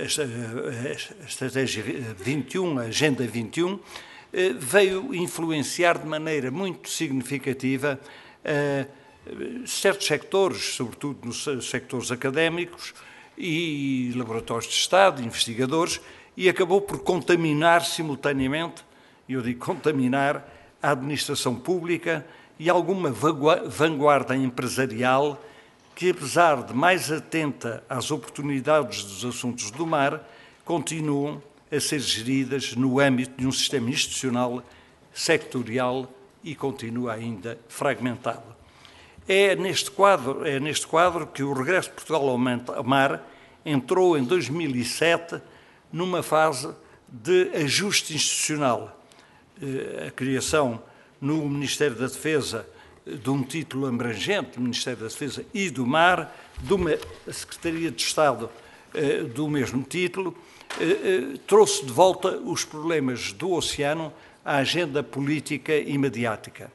a estratégia vinte e um, a Agenda vinte e um, veio influenciar de maneira muito significativa certos sectores, sobretudo nos sectores académicos e laboratórios de Estado, investigadores, e acabou por contaminar simultaneamente, eu digo contaminar, a administração pública e alguma vanguarda empresarial que, apesar de mais atenta às oportunidades dos assuntos do mar, continuam a ser geridas no âmbito de um sistema institucional sectorial e continua ainda fragmentado. É neste quadro, é neste quadro que o regresso de Portugal ao mar entrou em dois mil e sete numa fase de ajuste institucional. A criação no Ministério da Defesa de um título abrangente, do Ministério da Defesa e do Mar, de uma Secretaria de Estado do mesmo título, trouxe de volta os problemas do oceano à agenda política e mediática.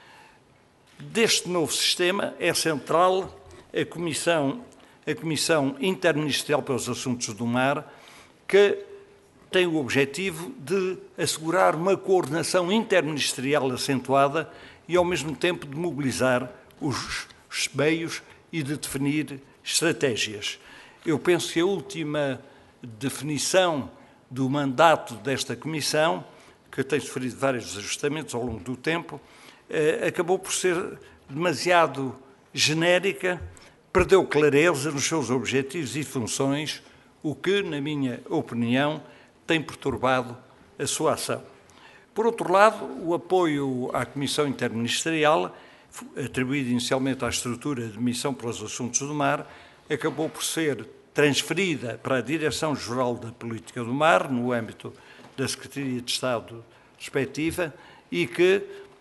Deste novo sistema é central a Comissão, a Comissão Interministerial para os Assuntos do Mar, que tem o objetivo de assegurar uma coordenação interministerial acentuada e, ao mesmo tempo, de mobilizar os, os meios e de definir estratégias. Eu penso que a última definição do mandato desta Comissão, que tem sofrido vários ajustamentos ao longo do tempo, eh, acabou por ser demasiado genérica, perdeu clareza nos seus objetivos e funções, o que, na minha opinião, tem perturbado a sua ação. Por outro lado, o apoio à Comissão Interministerial, atribuído inicialmente à estrutura de Missão para os Assuntos do Mar, acabou por ser transferida para a Direção-Geral da Política do Mar, no âmbito da Secretaria de Estado respectiva, e que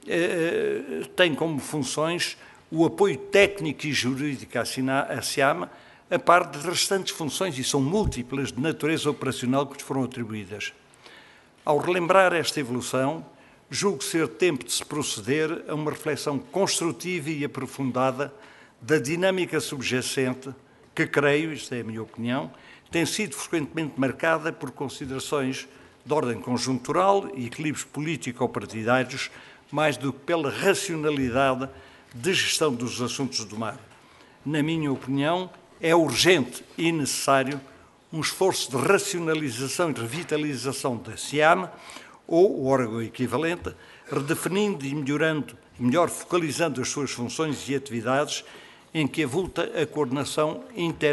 eh, tem como funções o apoio técnico e jurídico à SIAM, a par de restantes funções, e são múltiplas, de natureza operacional que lhes foram atribuídas. Ao relembrar esta evolução, julgo ser tempo de se proceder a uma reflexão construtiva e aprofundada da dinâmica subjacente que, creio, isto é a minha opinião, tem sido frequentemente marcada por considerações de ordem conjuntural e equilíbrios político-partidários, mais do que pela racionalidade de gestão dos assuntos do mar. Na minha opinião, é urgente e necessário um esforço de racionalização e revitalização da SIAM, ou o órgão equivalente, redefinindo e melhorando, melhor focalizando as suas funções e atividades, em que avulta a coordenação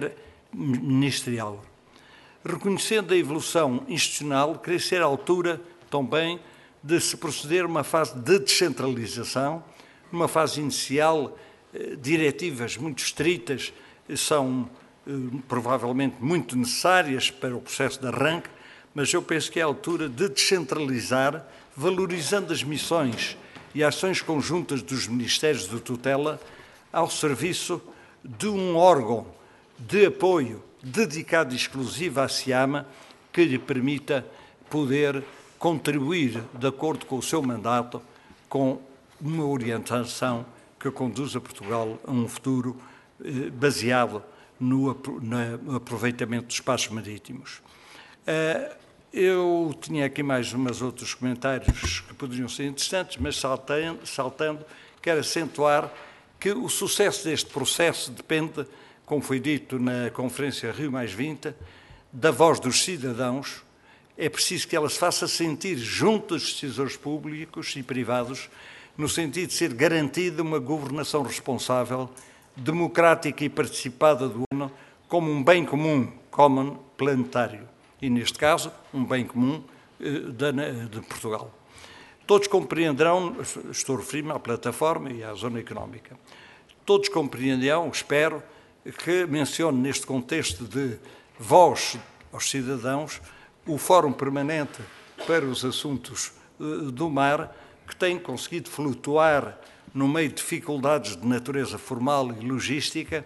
interministerial. Reconhecendo a evolução institucional, creio ser a altura também de se proceder a uma fase de descentralização. Numa fase inicial, diretivas muito estritas são provavelmente muito necessárias para o processo de arranque, mas eu penso que é a altura de descentralizar, valorizando as missões e ações conjuntas dos Ministérios de tutela ao serviço de um órgão de apoio dedicado e exclusivo à SIAM, que lhe permita poder contribuir, de acordo com o seu mandato, com uma orientação que conduza Portugal a um futuro eh, baseado no, no aproveitamento dos espaços marítimos. Uh, eu tinha aqui mais uns outros comentários que poderiam ser interessantes, mas saltando, saltando, quero acentuar que o sucesso deste processo depende, como foi dito na Conferência Rio mais vinte, da voz dos cidadãos. É preciso que ela se faça sentir junto dos decisores públicos e privados, no sentido de ser garantida uma governação responsável, democrática e participada do ano, como um bem comum, common, planetário. E, neste caso, um bem comum de, de Portugal. Todos compreenderão, estou a referir-me à plataforma e à zona económica, todos compreenderão, espero, que mencione neste contexto de voz aos cidadãos o Fórum Permanente para os Assuntos do Mar, que tem conseguido flutuar no meio de dificuldades de natureza formal e logística,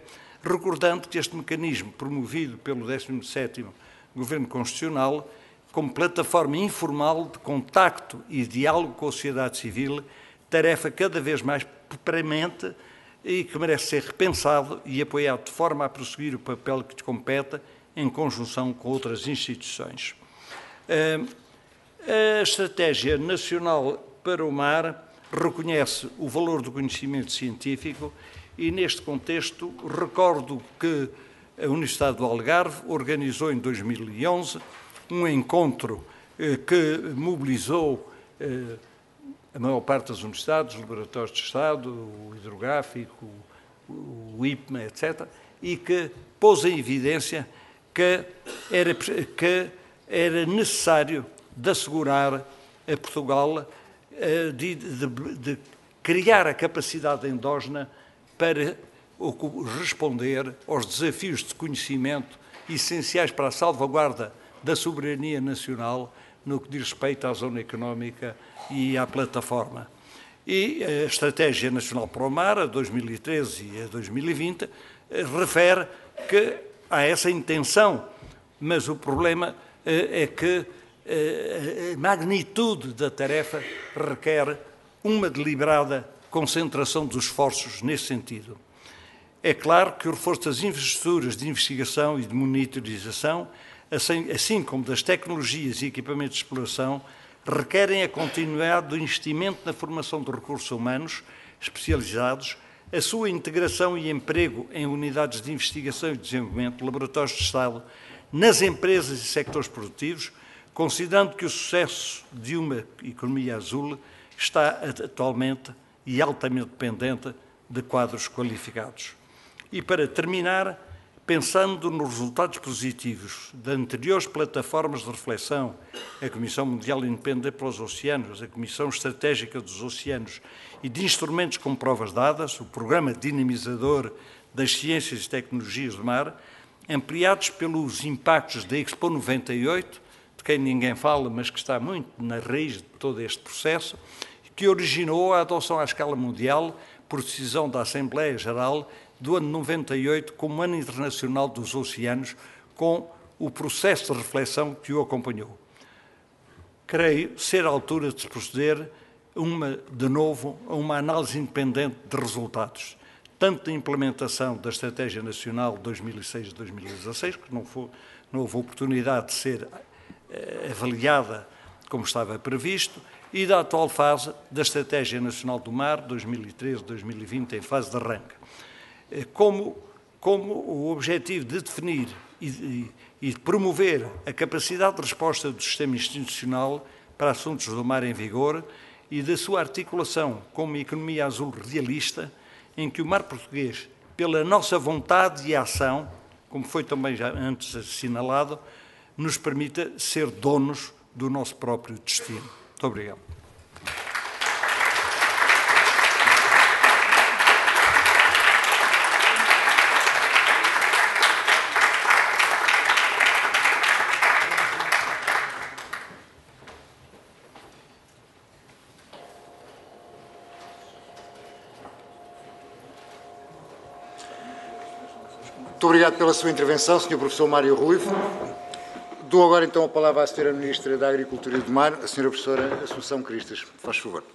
recordando que este mecanismo, promovido pelo décimo sétimo Governo Constitucional, como plataforma informal de contacto e diálogo com a sociedade civil, tarefa cada vez mais premente e que merece ser repensado e apoiado de forma a prosseguir o papel que lhe compete em conjunção com outras instituições. A Estratégia Nacional para o Mar reconhece o valor do conhecimento científico e, neste contexto, recordo que a Universidade do Algarve organizou em dois mil e onze um encontro eh, que mobilizou eh, a maior parte das universidades, os laboratórios de Estado, o hidrográfico, o, o I P M A, etcétera, e que pôs em evidência que era, que era necessário de assegurar a Portugal eh, de, de, de criar a capacidade endógena para responder aos desafios de conhecimento essenciais para a salvaguarda da soberania nacional no que diz respeito à zona económica e à plataforma. E a Estratégia Nacional para o Mar, a dois mil e treze e a dois mil e vinte, refere que há essa intenção, mas o problema é que a magnitude da tarefa requer uma deliberada concentração dos esforços nesse sentido. É claro que o reforço das infraestruturas de investigação e de monitorização, assim, assim como das tecnologias e equipamentos de exploração, requerem a continuidade do investimento na formação de recursos humanos especializados, a sua integração e emprego em unidades de investigação e desenvolvimento, laboratórios de Estado, nas empresas e sectores produtivos, considerando que o sucesso de uma economia azul está atualmente e altamente dependente de quadros qualificados. E, para terminar, pensando nos resultados positivos de anteriores plataformas de reflexão, a Comissão Mundial Independente para os Oceanos, a Comissão Estratégica dos Oceanos e de instrumentos como provas dadas, o Programa Dinamizador das Ciências e Tecnologias do Mar, ampliados pelos impactos da Expo noventa e oito, de quem ninguém fala, mas que está muito na raiz de todo este processo, que originou a adoção à escala mundial, por decisão da Assembleia Geral, do ano noventa e oito como Ano Internacional dos Oceanos, com o processo de reflexão que o acompanhou. Creio ser a altura de se proceder, uma, de novo, a uma análise independente de resultados, tanto da implementação da Estratégia Nacional dois mil e seis a dois mil e dezasseis, que não, foi, não houve oportunidade de ser eh, avaliada como estava previsto, e da atual fase da Estratégia Nacional do Mar, dois mil e treze a dois mil e vinte, em fase de arranque. Como, como o objetivo de definir e de, e de promover a capacidade de resposta do sistema institucional para assuntos do mar em vigor e da sua articulação com uma economia azul realista, em que o mar português, pela nossa vontade e ação, como foi também já antes assinalado, nos permita ser donos do nosso próprio destino. Muito obrigado. Muito obrigado pela sua intervenção, senhor professor Mário Ruivo. Dou agora então a palavra à senhora Ministra da Agricultura e do Mar, a senhora professora Assunção Cristas. Faz favor.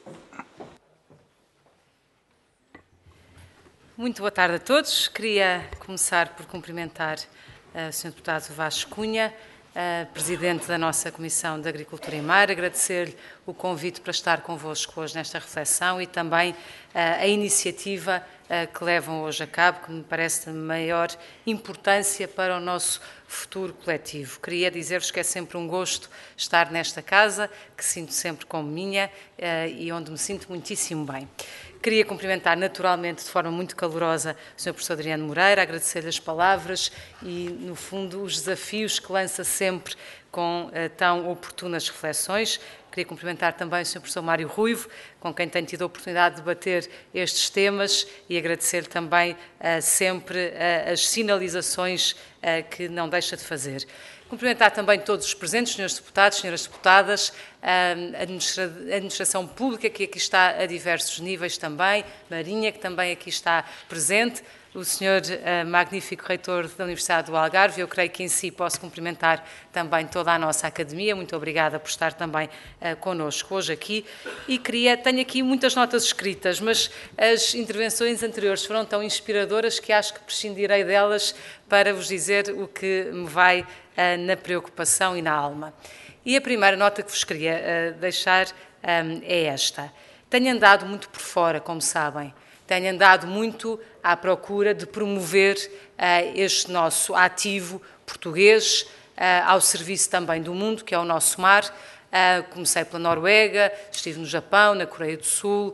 Muito boa tarde a todos. Queria começar por cumprimentar uh, o senhor Deputado Vasco Cunha, uh, Presidente da nossa Comissão de Agricultura e Mar, agradecer-lhe o convite para estar convosco hoje nesta reflexão e também uh, a iniciativa uh, que levam hoje a cabo, que me parece de maior importância para o nosso futuro coletivo. Queria dizer-vos que é sempre um gosto estar nesta casa, que sinto sempre como minha uh, e onde me sinto muitíssimo bem. Queria cumprimentar naturalmente, de forma muito calorosa, o senhor professor Adriano Moreira, agradecer-lhe as palavras e, no fundo, os desafios que lança sempre com uh, tão oportunas reflexões. Queria cumprimentar também o senhor professor Mário Ruivo, com quem tenho tido a oportunidade de debater estes temas, e agradecer-lhe também uh, sempre uh, as sinalizações uh, que não deixa de fazer. Cumprimentar também todos os presentes, senhores deputados, senhoras deputadas, a administração pública que aqui está a diversos níveis também, Marinha, que também aqui está presente, o senhor uh, magnífico reitor da Universidade do Algarve. Eu creio que em si posso cumprimentar também toda a nossa academia. Muito obrigada por estar também uh, connosco hoje aqui. E queria, tenho aqui muitas notas escritas, mas as intervenções anteriores foram tão inspiradoras que acho que prescindirei delas para vos dizer o que me vai uh, na preocupação e na alma. E a primeira nota que vos queria uh, deixar um, é esta. Tenho andado muito por fora, como sabem. Tenho andado muito à procura de promover uh, este nosso ativo português uh, ao serviço também do mundo, que é o nosso mar. Uh, comecei pela Noruega, estive no Japão, na Coreia do Sul,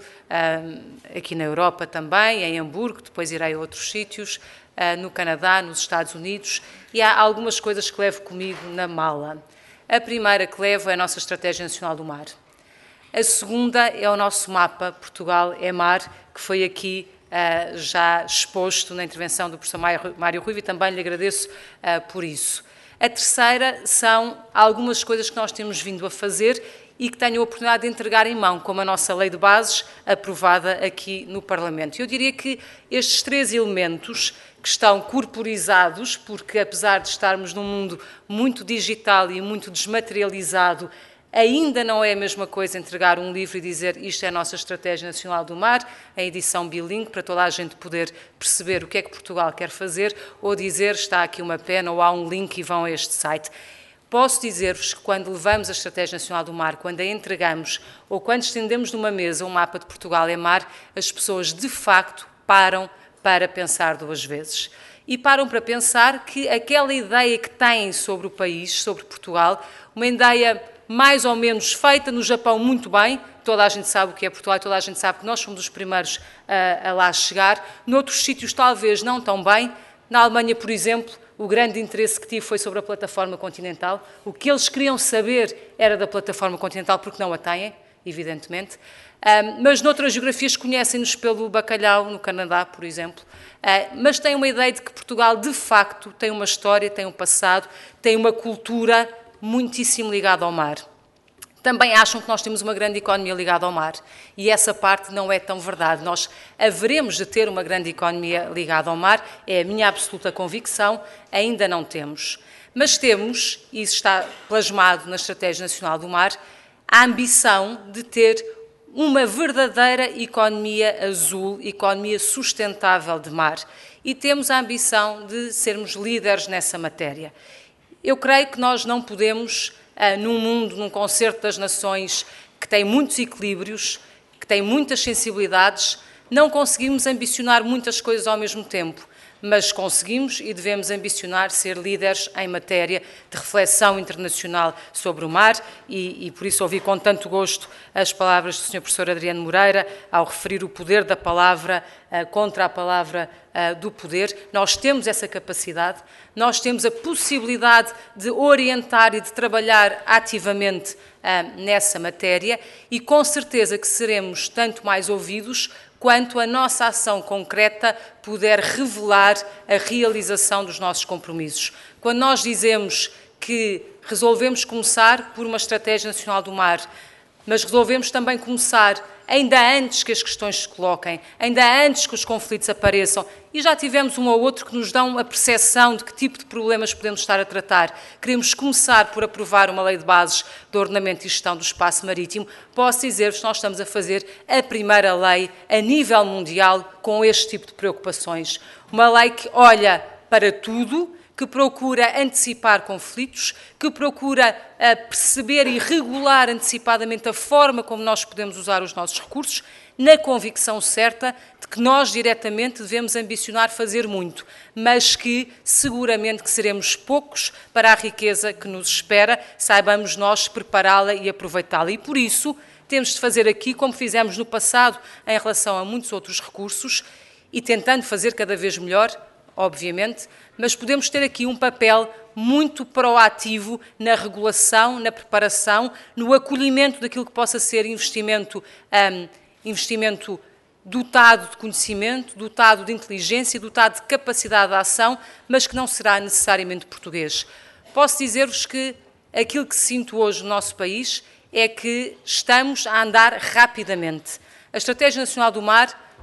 uh, aqui na Europa também, em Hamburgo, depois irei a outros sítios, uh, no Canadá, nos Estados Unidos, e há algumas coisas que levo comigo na mala. A primeira que levo é a nossa Estratégia Nacional do Mar. A segunda é o nosso mapa Portugal é Mar, que foi aqui uh, já exposto na intervenção do professor Mário Ruivo, e também lhe agradeço uh, por isso. A terceira são algumas coisas que nós temos vindo a fazer e que tenho a oportunidade de entregar em mão, como a nossa lei de bases aprovada aqui no Parlamento. Eu diria que estes três elementos que estão corporizados, porque apesar de estarmos num mundo muito digital e muito desmaterializado, ainda não é a mesma coisa entregar um livro e dizer isto é a nossa Estratégia Nacional do Mar, a edição bilingue, para toda a gente poder perceber o que é que Portugal quer fazer, ou dizer está aqui uma pena ou há um link e vão a este site. Posso dizer-vos que quando levamos a Estratégia Nacional do Mar, quando a entregamos ou quando estendemos numa mesa um mapa de Portugal é Mar, as pessoas de facto param para pensar duas vezes. E param para pensar que aquela ideia que têm sobre o país, sobre Portugal, uma ideia mais ou menos feita no Japão muito bem, toda a gente sabe o que é Portugal, toda a gente sabe que nós somos os primeiros a, a lá chegar, noutros sítios talvez não tão bem. Na Alemanha, por exemplo, o grande interesse que tive foi sobre a plataforma continental. O que eles queriam saber era da plataforma continental, porque não a têm, evidentemente. Um, mas noutras geografias conhecem-nos pelo bacalhau, no Canadá, por exemplo. Uh, mas têm uma ideia de que Portugal, de facto, tem uma história, tem um passado, tem uma cultura muitíssimo ligada ao mar. Também acham que nós temos uma grande economia ligada ao mar. E essa parte não é tão verdade. Nós haveremos de ter uma grande economia ligada ao mar, é a minha absoluta convicção, ainda não temos. Mas temos, e isso está plasmado na Estratégia Nacional do Mar, a ambição de ter uma verdadeira economia azul, economia sustentável de mar. E temos a ambição de sermos líderes nessa matéria. Eu creio que nós não podemos, uh, num mundo, num concerto das nações que tem muitos equilíbrios, que tem muitas sensibilidades, não conseguimos ambicionar muitas coisas ao mesmo tempo, mas conseguimos e devemos ambicionar ser líderes em matéria de reflexão internacional sobre o mar e, e por isso ouvi com tanto gosto as palavras do senhor professor Adriano Moreira ao referir o poder da palavra uh, contra a palavra uh, do poder. Nós temos essa capacidade, nós temos a possibilidade de orientar e de trabalhar ativamente uh, nessa matéria e com certeza que seremos tanto mais ouvidos quanto a nossa ação concreta puder revelar a realização dos nossos compromissos. Quando nós dizemos que resolvemos começar por uma Estratégia Nacional do Mar, mas resolvemos também começar ainda antes que as questões se coloquem, ainda antes que os conflitos apareçam, e já tivemos um ou outro que nos dão a percepção de que tipo de problemas podemos estar a tratar. Queremos começar por aprovar uma lei de bases de ordenamento e gestão do espaço marítimo. Posso dizer-vos que nós estamos a fazer a primeira lei a nível mundial com este tipo de preocupações. Uma lei que olha para tudo, que procura antecipar conflitos, que procura uh, perceber e regular antecipadamente a forma como nós podemos usar os nossos recursos, na convicção certa de que nós diretamente devemos ambicionar fazer muito, mas que seguramente que seremos poucos para a riqueza que nos espera, saibamos nós prepará-la e aproveitá-la. E por isso temos de fazer aqui, como fizemos no passado em relação a muitos outros recursos, e tentando fazer cada vez melhor, obviamente, mas podemos ter aqui um papel muito proativo na regulação, na preparação, no acolhimento daquilo que possa ser investimento, um, investimento dotado de conhecimento, dotado de inteligência, dotado de capacidade de ação, mas que não será necessariamente português. Posso dizer-vos que aquilo que sinto hoje no nosso país é que estamos a andar rapidamente. A Estratégia Nacional do Mar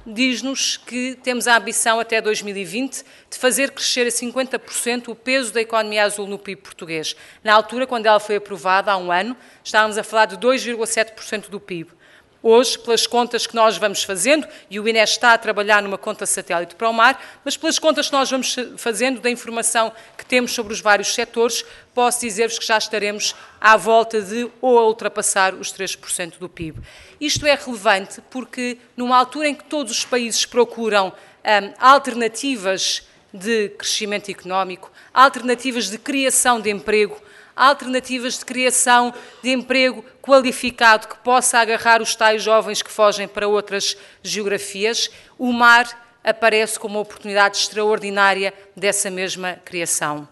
diz-nos que temos a ambição até dois mil e vinte de fazer crescer a cinquenta por cento o peso da economia azul no P I B português. Na altura, quando ela foi aprovada, há um ano, estávamos a falar de dois vírgula sete por cento do P I B. Hoje, pelas contas que nós vamos fazendo, e o I N E está a trabalhar numa conta satélite para o mar, mas pelas contas que nós vamos fazendo, da informação que temos sobre os vários setores, posso dizer-vos que já estaremos à volta de ou a ultrapassar os três por cento do P I B. Isto é relevante porque, numa altura em que todos os países procuram hum, alternativas de crescimento económico, alternativas de criação de emprego, alternativas de criação de emprego qualificado que possa agarrar os tais jovens que fogem para outras geografias, o mar aparece como uma oportunidade extraordinária dessa mesma criação.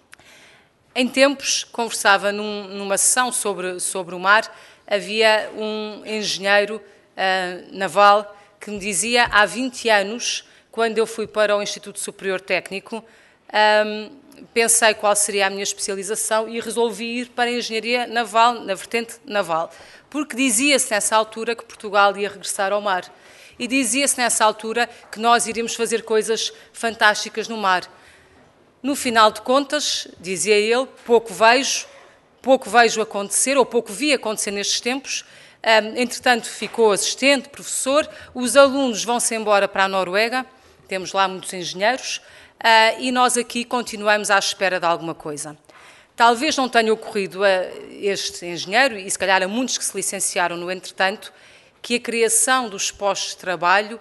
Em tempos, conversava num, numa sessão sobre, sobre o mar, havia um engenheiro uh, naval que me dizia, há vinte anos, quando eu fui para o Instituto Superior Técnico, um, pensei qual seria a minha especialização e resolvi ir para a engenharia naval, na vertente naval, porque dizia-se nessa altura que Portugal ia regressar ao mar e dizia-se nessa altura que nós iríamos fazer coisas fantásticas no mar. No final de contas, dizia ele, pouco vejo, pouco vejo acontecer, ou pouco vi acontecer nestes tempos. Um, entretanto, ficou assistente, professor, os alunos vão-se embora para a Noruega, temos lá muitos engenheiros, Uh, e nós aqui continuamos à espera de alguma coisa. Talvez não tenha ocorrido a este engenheiro, e se calhar a muitos que se licenciaram no entretanto, que a criação dos postos de trabalho,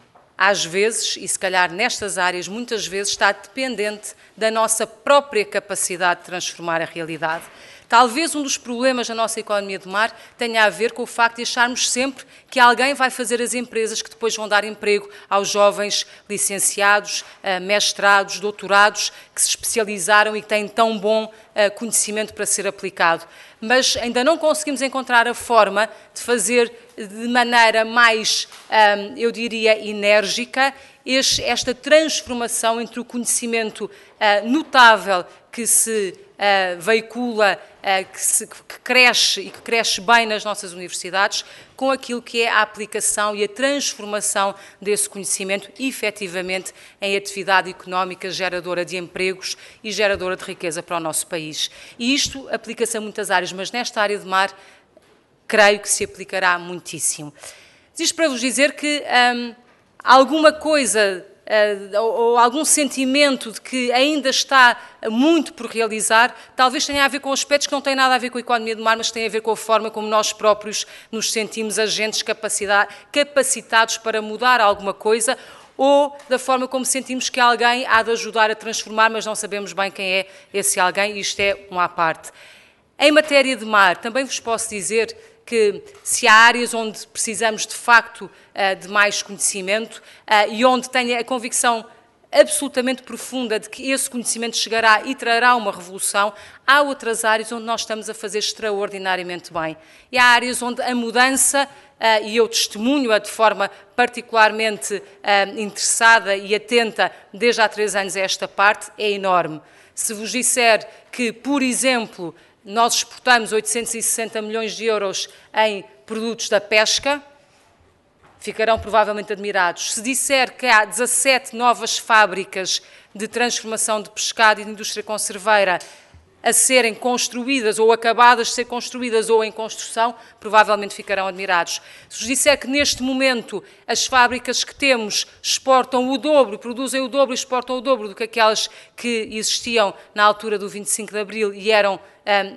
às vezes, e se calhar nestas áreas, muitas vezes, está dependente da nossa própria capacidade de transformar a realidade. Talvez um dos problemas da nossa economia do mar tenha a ver com o facto de acharmos sempre que alguém vai fazer as empresas que depois vão dar emprego aos jovens licenciados, mestrados, doutorados, que se especializaram e que têm tão bom conhecimento para ser aplicado. Mas ainda não conseguimos encontrar a forma de fazer de maneira mais, eu diria, enérgica, esta transformação entre o conhecimento notável que se Uh, veicula, uh, que, se, que cresce e que cresce bem nas nossas universidades, com aquilo que é a aplicação e a transformação desse conhecimento, efetivamente, em atividade económica geradora de empregos e geradora de riqueza para o nosso país. E isto aplica-se a muitas áreas, mas nesta área de mar, creio que se aplicará muitíssimo. Isto para vos dizer que um, alguma coisa Uh, ou, ou algum sentimento de que ainda está muito por realizar, talvez tenha a ver com aspectos que não têm nada a ver com a economia do mar, mas têm a ver com a forma como nós próprios nos sentimos agentes capacitados para mudar alguma coisa, ou da forma como sentimos que alguém há de ajudar a transformar, mas não sabemos bem quem é esse alguém, e isto é uma à parte. Em matéria de mar, também vos posso dizer que se há áreas onde precisamos de facto de mais conhecimento e onde tenho a convicção absolutamente profunda de que esse conhecimento chegará e trará uma revolução, há outras áreas onde nós estamos a fazer extraordinariamente bem. E há áreas onde a mudança, e eu testemunho-a de forma particularmente interessada e atenta desde há três anos a esta parte, é enorme. Se vos disser que, por exemplo, nós exportamos oitocentos e sessenta milhões de euros em produtos da pesca, ficarão provavelmente admirados. Se disser que há dezassete novas fábricas de transformação de pescado e de indústria conserveira a serem construídas ou acabadas de ser construídas ou em construção, provavelmente ficarão admirados. Se vos disser que neste momento as fábricas que temos exportam o dobro, produzem o dobro e exportam o dobro do que aquelas que existiam na altura do vinte e cinco de Abril e eram um,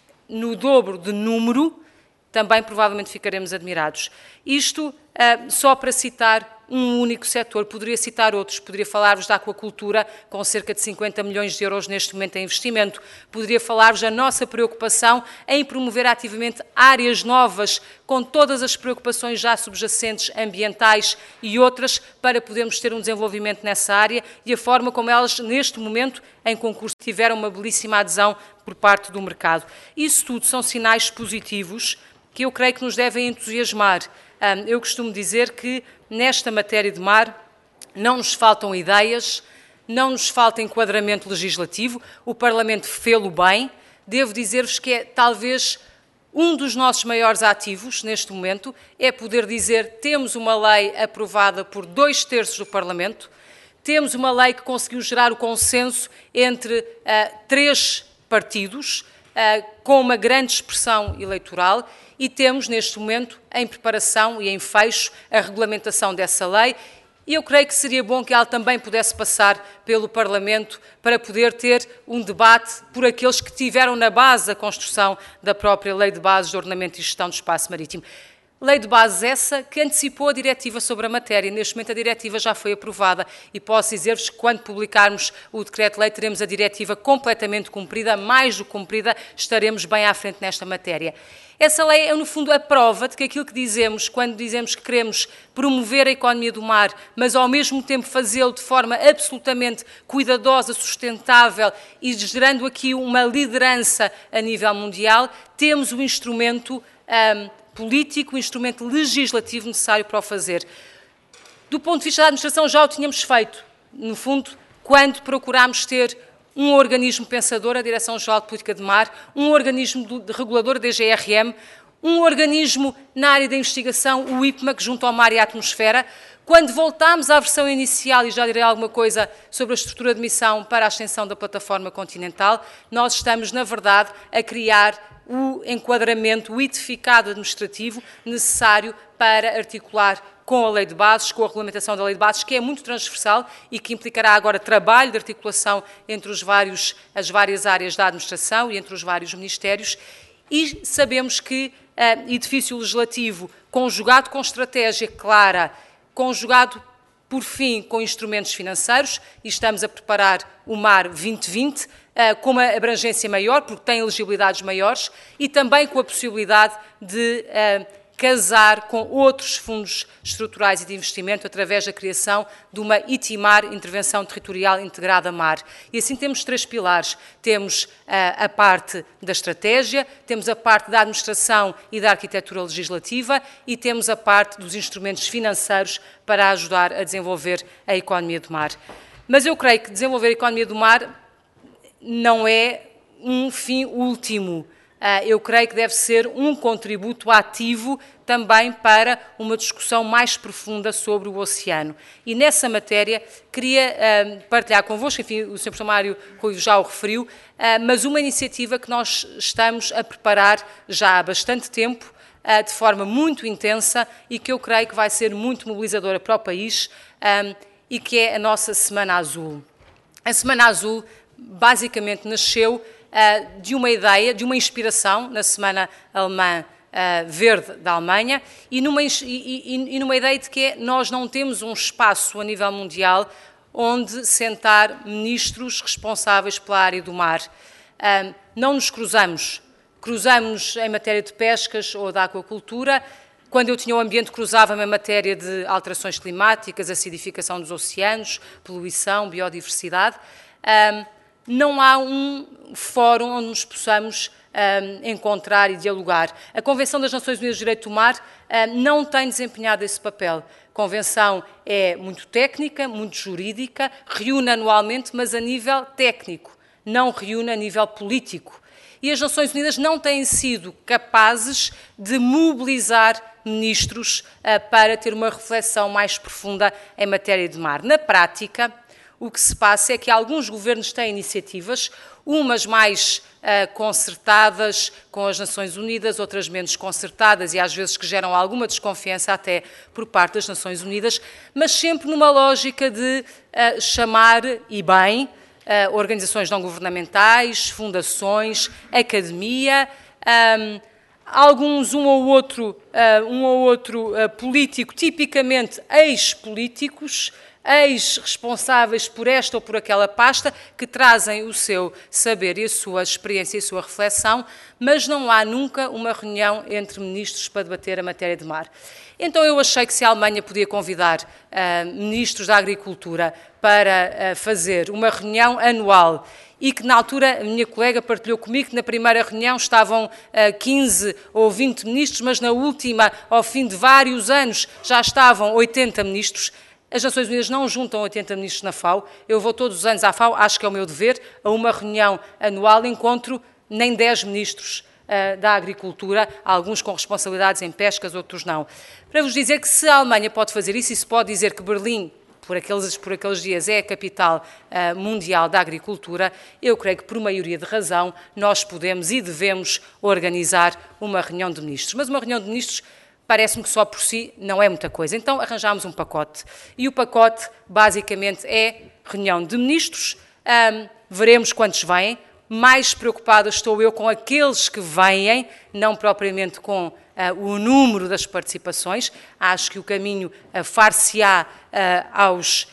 no dobro de número, também provavelmente ficaremos admirados. Isto uh, só para citar um único setor, poderia citar outros, poderia falar-vos da aquacultura, com cerca de cinquenta milhões de euros neste momento em investimento, poderia falar-vos da nossa preocupação em promover ativamente áreas novas, com todas as preocupações já subjacentes, ambientais e outras, para podermos ter um desenvolvimento nessa área e a forma como elas, neste momento, em concurso, tiveram uma belíssima adesão por parte do mercado. Isso tudo são sinais positivos que eu creio que nos devem entusiasmar. Eu costumo dizer que, nesta matéria de mar, não nos faltam ideias, não nos falta enquadramento legislativo, o Parlamento fê-lo bem. Devo dizer-vos que é talvez Um dos nossos maiores ativos, neste momento, é poder dizer temos uma lei aprovada por dois terços do Parlamento, temos uma lei que conseguiu gerar o consenso entre uh, três partidos, uh, com uma grande expressão eleitoral, e temos, neste momento, em preparação e em fecho, a regulamentação dessa lei. E eu creio que seria bom que ela também pudesse passar pelo Parlamento para poder ter um debate por aqueles que tiveram na base a construção da própria Lei de Bases de Ordenamento e Gestão do Espaço Marítimo. Lei de bases essa que antecipou a diretiva sobre a matéria. Neste momento a diretiva já foi aprovada e posso dizer-vos que quando publicarmos o decreto-lei teremos a diretiva completamente cumprida, mais do que cumprida, estaremos bem à frente nesta matéria. Essa lei é, no fundo, a prova de que aquilo que dizemos, quando dizemos que queremos promover a economia do mar, mas ao mesmo tempo fazê-lo de forma absolutamente cuidadosa, sustentável e gerando aqui uma liderança a nível mundial, temos o instrumento um, político, o instrumento legislativo necessário para o fazer. Do ponto de vista da administração, já o tínhamos feito, no fundo, quando procurámos ter um organismo pensador, a Direção-Geral de Política de Mar, um organismo de regulador, a D G R M, um organismo na área da investigação, o I P M A, que junto ao mar e à atmosfera. Quando voltámos à versão inicial, e já direi alguma coisa sobre a estrutura de missão para a extensão da plataforma continental, nós estamos, na verdade, a criar o enquadramento, o edificado administrativo necessário para articular com a Lei de Bases, com a regulamentação da Lei de Bases, que é muito transversal e que implicará agora trabalho de articulação entre os vários, as várias áreas da administração e entre os vários ministérios. E sabemos que uh, edifício legislativo conjugado com estratégia clara, conjugado, por fim, com instrumentos financeiros, e estamos a preparar o Mar vinte vinte, uh, com uma abrangência maior, porque tem elegibilidades maiores, e também com a possibilidade de uh, casar com outros fundos estruturais e de investimento através da criação de uma ITIMAR, Intervenção Territorial Integrada Mar. E assim temos três pilares. Temos uh, a parte da estratégia, temos a parte da administração e da arquitetura legislativa e temos a parte dos instrumentos financeiros para ajudar a desenvolver a economia do mar. Mas eu creio que desenvolver a economia do mar não é um fim último. Eu creio que deve ser um contributo ativo também para uma discussão mais profunda sobre o oceano. E nessa matéria queria uh, partilhar convosco, enfim, o senhor Professor Mário Rui já o referiu, uh, mas uma iniciativa que nós estamos a preparar já há bastante tempo, uh, de forma muito intensa e que eu creio que vai ser muito mobilizadora para o país, um, e que é a nossa Semana Azul. A Semana Azul basicamente nasceu Uh, de uma ideia, de uma inspiração na Semana Alemã uh, Verde da Alemanha e numa, e, e, e numa ideia de que é, nós não temos um espaço a nível mundial onde sentar ministros responsáveis pela área do mar. Uh, não nos cruzamos. Cruzamos em matéria de pescas ou da aquacultura. Quando eu tinha o ambiente, cruzava-me em matéria de alterações climáticas, acidificação dos oceanos, poluição, biodiversidade. Uh, Não há um fórum onde nos possamos um, encontrar e dialogar. A Convenção das Nações Unidas do Direito do Mar um, não tem desempenhado esse papel. A Convenção é muito técnica, muito jurídica, reúne anualmente, mas a nível técnico, não reúne a nível político. E as Nações Unidas não têm sido capazes de mobilizar ministros uh, para ter uma reflexão mais profunda em matéria de mar. Na prática, o que se passa é que alguns governos têm iniciativas, umas mais uh, concertadas com as Nações Unidas, outras menos concertadas e às vezes que geram alguma desconfiança até por parte das Nações Unidas, mas sempre numa lógica de uh, chamar, e bem, uh, organizações não governamentais, fundações, academia, um, alguns, um ou outro, uh, um ou outro uh, político, tipicamente ex-políticos, ex-responsáveis por esta ou por aquela pasta, que trazem o seu saber e a sua experiência e a sua reflexão, mas não há nunca uma reunião entre ministros para debater a matéria de mar. Então eu achei que se a Alemanha podia convidar uh, ministros da Agricultura para uh, fazer uma reunião anual e que na altura a minha colega partilhou comigo que na primeira reunião estavam uh, quinze ou vinte ministros, mas na última, ao fim de vários anos, já estavam oitenta ministros. As Nações Unidas não juntam oitenta ministros na FAO. Eu vou todos os anos à FAO, acho que é o meu dever, a uma reunião anual, encontro nem dez ministros. uh, da agricultura, alguns com responsabilidades em pescas, outros não. Para vos dizer que se a Alemanha pode fazer isso, e se pode dizer que Berlim, por aqueles, por aqueles dias, é a capital uh, mundial da agricultura, eu creio que, por maioria de razão, nós podemos e devemos organizar uma reunião de ministros. Mas uma reunião de ministros parece-me que só por si não é muita coisa. Então arranjámos um pacote. E o pacote, basicamente, é reunião de ministros. Um, veremos quantos vêm. Mais preocupada estou eu com aqueles que vêm, não propriamente com uh, o número das participações. Acho que o caminho uh, far-se-á uh, aos, uh,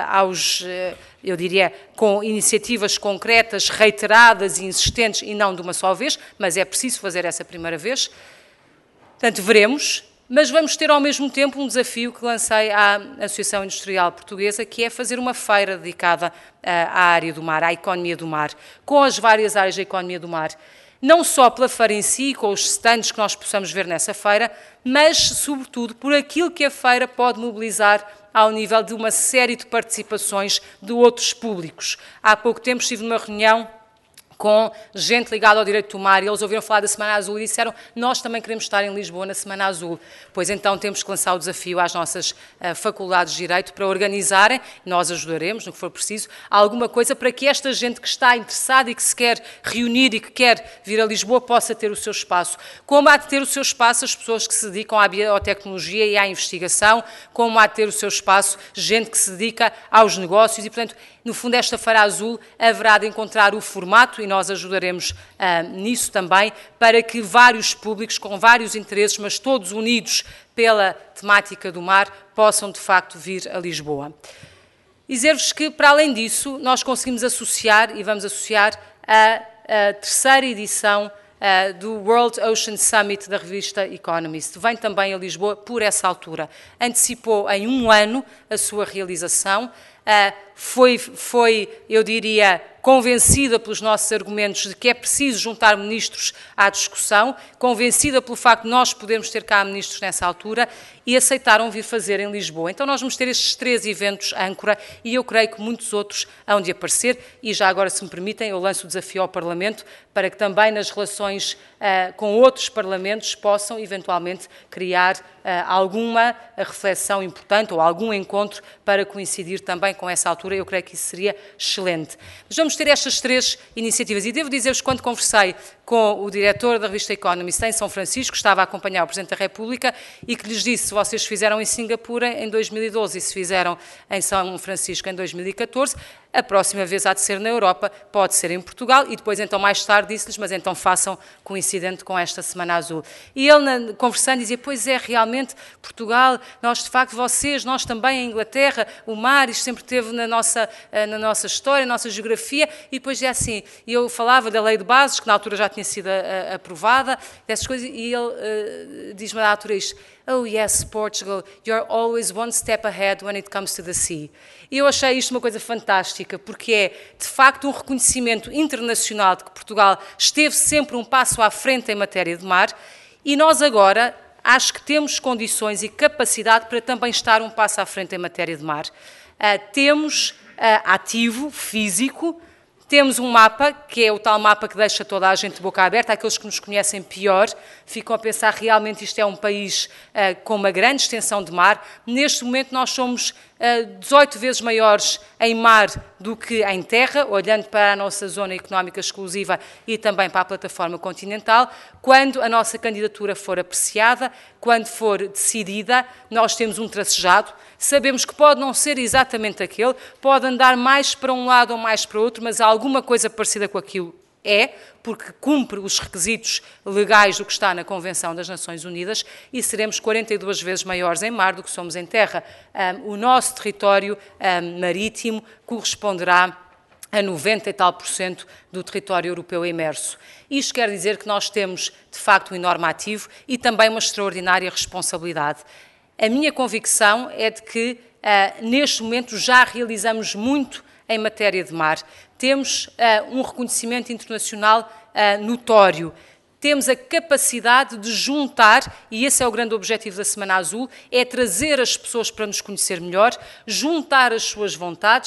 aos uh, eu diria, com iniciativas concretas, reiteradas e insistentes, e não de uma só vez, mas é preciso fazer essa primeira vez. Portanto, veremos, mas vamos ter ao mesmo tempo um desafio que lancei à Associação Industrial Portuguesa, que é fazer uma feira dedicada à área do mar, à economia do mar, com as várias áreas da economia do mar. Não só pela feira em si, com os stands que nós possamos ver nessa feira, mas, sobretudo, por aquilo que a feira pode mobilizar ao nível de uma série de participações de outros públicos. Há pouco tempo estive numa reunião com gente ligada ao direito do mar, e eles ouviram falar da Semana Azul e disseram: nós também queremos estar em Lisboa na Semana Azul. Pois então temos que lançar o desafio às nossas uh, faculdades de Direito para organizarem, nós ajudaremos, no que for preciso, alguma coisa para que esta gente que está interessada e que se quer reunir e que quer vir a Lisboa possa ter o seu espaço. Como há de ter o seu espaço as pessoas que se dedicam à biotecnologia e à investigação, como há de ter o seu espaço gente que se dedica aos negócios e, portanto, no fundo, esta Feira Azul haverá de encontrar o formato, e nós ajudaremos uh, nisso também, para que vários públicos, com vários interesses, mas todos unidos pela temática do mar, possam, de facto, vir a Lisboa. Dizer-vos que, para além disso, nós conseguimos associar, e vamos associar, a, a terceira edição Uh, do World Ocean Summit da revista Economist. Vem também a Lisboa por essa altura. Antecipou em um ano a sua realização. Uh, foi, foi, eu diria, convencida pelos nossos argumentos de que é preciso juntar ministros à discussão, convencida pelo facto de nós podermos ter cá ministros nessa altura, e aceitaram vir fazer em Lisboa. Então nós vamos ter estes três eventos âncora, e eu creio que muitos outros hão de aparecer, e já agora, se me permitem, eu lanço o desafio ao Parlamento para que também nas relações uh, com outros Parlamentos possam eventualmente criar uh, alguma reflexão importante ou algum encontro para coincidir também com essa altura. Eu creio que isso seria excelente. Mas vamos ter estas três iniciativas, e devo dizer-vos, quando conversei com o diretor da revista Economist em São Francisco, estava a acompanhar o Presidente da República, e que lhes disse: se vocês fizeram em Singapura em dois mil e doze e se fizeram em São Francisco em dois mil e catorze, a próxima vez há de ser na Europa, pode ser em Portugal, e depois então mais tarde disse-lhes: mas então façam coincidente com esta Semana Azul. E ele, na, conversando, dizia: pois é, realmente, Portugal, nós de facto, vocês, nós também, a Inglaterra, o mar, isto sempre esteve na nossa, na nossa história, na nossa geografia, e depois é assim, e eu falava da lei de bases, que na altura já tinha sido a, a, aprovada, dessas coisas, e ele uh, diz-me na altura isto: oh yes, Portugal, you're always one step ahead when it comes to the sea. E eu achei isto uma coisa fantástica, porque é, de facto, um reconhecimento internacional de que Portugal esteve sempre um passo à frente em matéria de mar, e nós agora acho que temos condições e capacidade para também estar um passo à frente em matéria de mar. Uh, temos uh, ativo, físico. Temos um mapa, que é o tal mapa que deixa toda a gente de boca aberta, aqueles que nos conhecem pior, ficam a pensar: realmente isto é um país uh, com uma grande extensão de mar. Neste momento nós somos uh, dezoito vezes maiores em mar do que em terra, olhando para a nossa zona económica exclusiva e também para a plataforma continental. Quando a nossa candidatura for apreciada, quando for decidida, nós temos um tracejado. Sabemos que pode não ser exatamente aquele, pode andar mais para um lado ou mais para outro, mas alguma coisa parecida com aquilo é, porque cumpre os requisitos legais do que está na Convenção das Nações Unidas, e seremos quarenta e duas vezes maiores em mar do que somos em terra. Um, o nosso território um, marítimo corresponderá a noventa e tal por cento do território europeu imerso. Isto quer dizer que nós temos, de facto, um enorme ativo e também uma extraordinária responsabilidade. A minha convicção é de que, uh, neste momento, já realizamos muito em matéria de mar. Temos uh, um reconhecimento internacional uh, notório. Temos a capacidade de juntar, e esse é o grande objetivo da Semana Azul, é trazer as pessoas para nos conhecer melhor, juntar as suas vontades,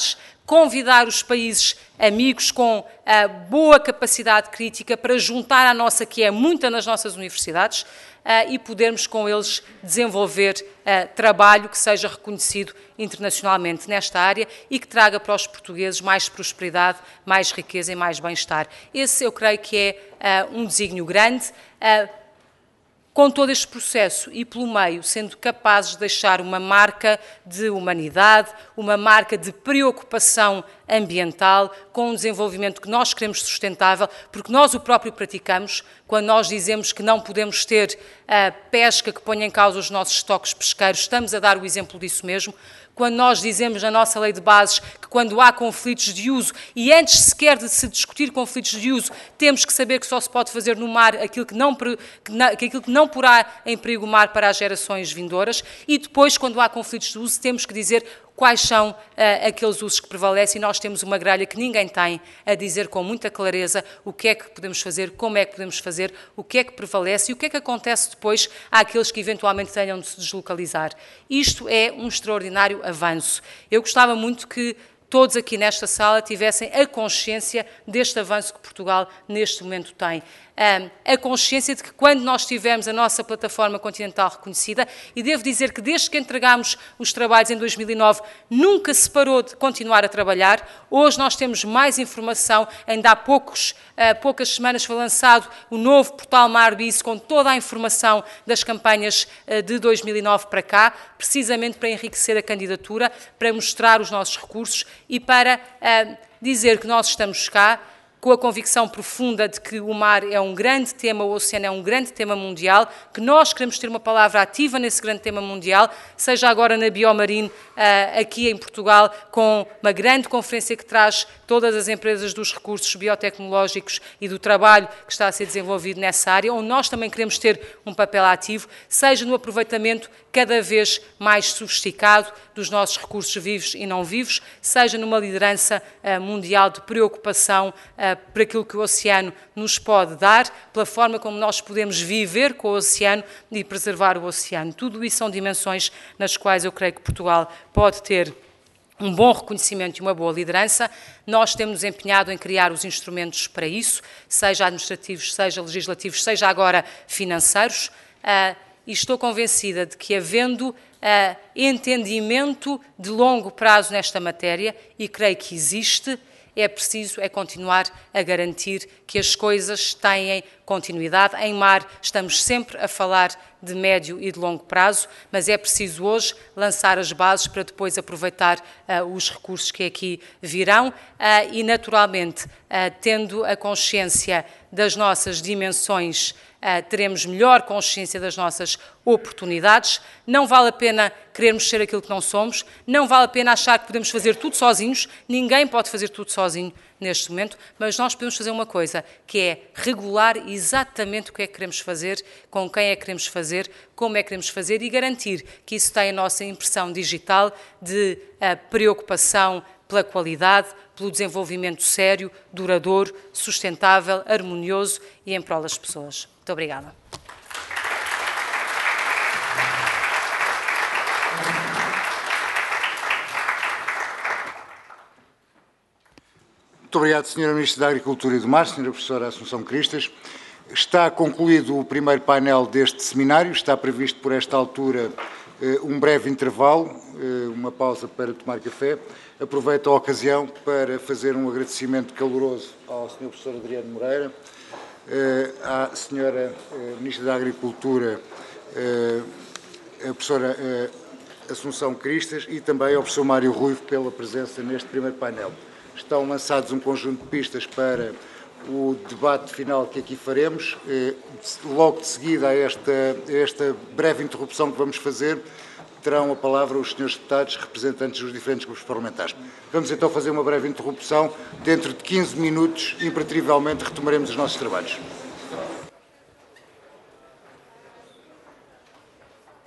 convidar os países amigos com a boa capacidade crítica para juntar à nossa, que é muita nas nossas universidades, Uh, e podermos com eles desenvolver uh, trabalho que seja reconhecido internacionalmente nesta área e que traga para os portugueses mais prosperidade, mais riqueza e mais bem-estar. Esse eu creio que é uh, um desígnio grande. Uh, Com todo este processo e pelo meio, sendo capazes de deixar uma marca de humanidade, uma marca de preocupação ambiental, com um desenvolvimento que nós queremos sustentável, porque nós o próprio praticamos, quando nós dizemos que não podemos ter a pesca que ponha em causa os nossos estoques pesqueiros, estamos a dar o exemplo disso mesmo. Quando nós dizemos na nossa lei de bases que quando há conflitos de uso, e antes sequer de se discutir conflitos de uso, temos que saber que só se pode fazer no mar aquilo que não, que aquilo que não porá em perigo o mar para as gerações vindouras, e depois, quando há conflitos de uso, temos que dizer quais são uh, aqueles usos que prevalecem, e nós temos uma grelha que ninguém tem a dizer com muita clareza o que é que podemos fazer, como é que podemos fazer, o que é que prevalece e o que é que acontece depois àqueles que eventualmente tenham de se deslocalizar. Isto é um extraordinário avanço. Eu gostava muito que todos aqui nesta sala tivessem a consciência deste avanço que Portugal neste momento tem. A consciência de que quando nós tivermos a nossa plataforma continental reconhecida, e devo dizer que desde que entregámos os trabalhos em dois mil e nove, nunca se parou de continuar a trabalhar. Hoje nós temos mais informação, ainda há poucos, poucas semanas foi lançado o novo portal Marbiz com toda a informação das campanhas de dois mil e nove para cá, precisamente para enriquecer a candidatura, para mostrar os nossos recursos e para uh, dizer que nós estamos cá com a convicção profunda de que o mar é um grande tema, o oceano é um grande tema mundial, que nós queremos ter uma palavra ativa nesse grande tema mundial, seja agora na Biomarine, aqui em Portugal, com uma grande conferência que traz todas as empresas dos recursos biotecnológicos e do trabalho que está a ser desenvolvido nessa área, onde nós também queremos ter um papel ativo, seja no aproveitamento cada vez mais sofisticado dos nossos recursos vivos e não vivos, seja numa liderança mundial de preocupação por aquilo que o oceano nos pode dar, pela forma como nós podemos viver com o oceano e preservar o oceano. Tudo isso são dimensões nas quais eu creio que Portugal pode ter um bom reconhecimento e uma boa liderança. Nós temos empenhado em criar os instrumentos para isso, seja administrativos, seja legislativos, seja agora financeiros, uh, e estou convencida de que, havendo uh, entendimento de longo prazo nesta matéria, e creio que existe, é preciso é continuar a garantir que as coisas têm continuidade. Em mar estamos sempre a falar de médio e de longo prazo, mas é preciso hoje lançar as bases para depois aproveitar uh, os recursos que aqui virão uh, e, naturalmente, uh, tendo a consciência das nossas dimensões, Uh, teremos melhor consciência das nossas oportunidades. Não vale a pena querermos ser aquilo que não somos, não vale a pena achar que podemos fazer tudo sozinhos, ninguém pode fazer tudo sozinho neste momento, mas nós podemos fazer uma coisa, que é regular exatamente o que é que queremos fazer, com quem é que queremos fazer, como é que queremos fazer e garantir que isso tem a nossa impressão digital de uh, preocupação pela qualidade, pelo desenvolvimento sério, duradouro, sustentável, harmonioso e em prol das pessoas. Muito obrigada. Muito obrigado, senhora Ministra da Agricultura e do Mar, senhora Professora Assunção Cristas. Está concluído o primeiro painel deste seminário. Está previsto por esta altura um breve intervalo, uma pausa para tomar café. Aproveito a ocasião para fazer um agradecimento caloroso ao senhor Professor Adriano Moreira, à senhora Ministra da Agricultura, a Professora Assunção Cristas, e também ao Professor Mário Ruivo pela presença neste primeiro painel. Estão lançados um conjunto de pistas para o debate final que aqui faremos. Logo de seguida a esta, a esta breve interrupção que vamos fazer, terão a palavra os senhores deputados, representantes dos diferentes grupos parlamentares. Vamos então fazer uma breve interrupção. Dentro de quinze minutos, impertrivelmente, retomaremos os nossos trabalhos.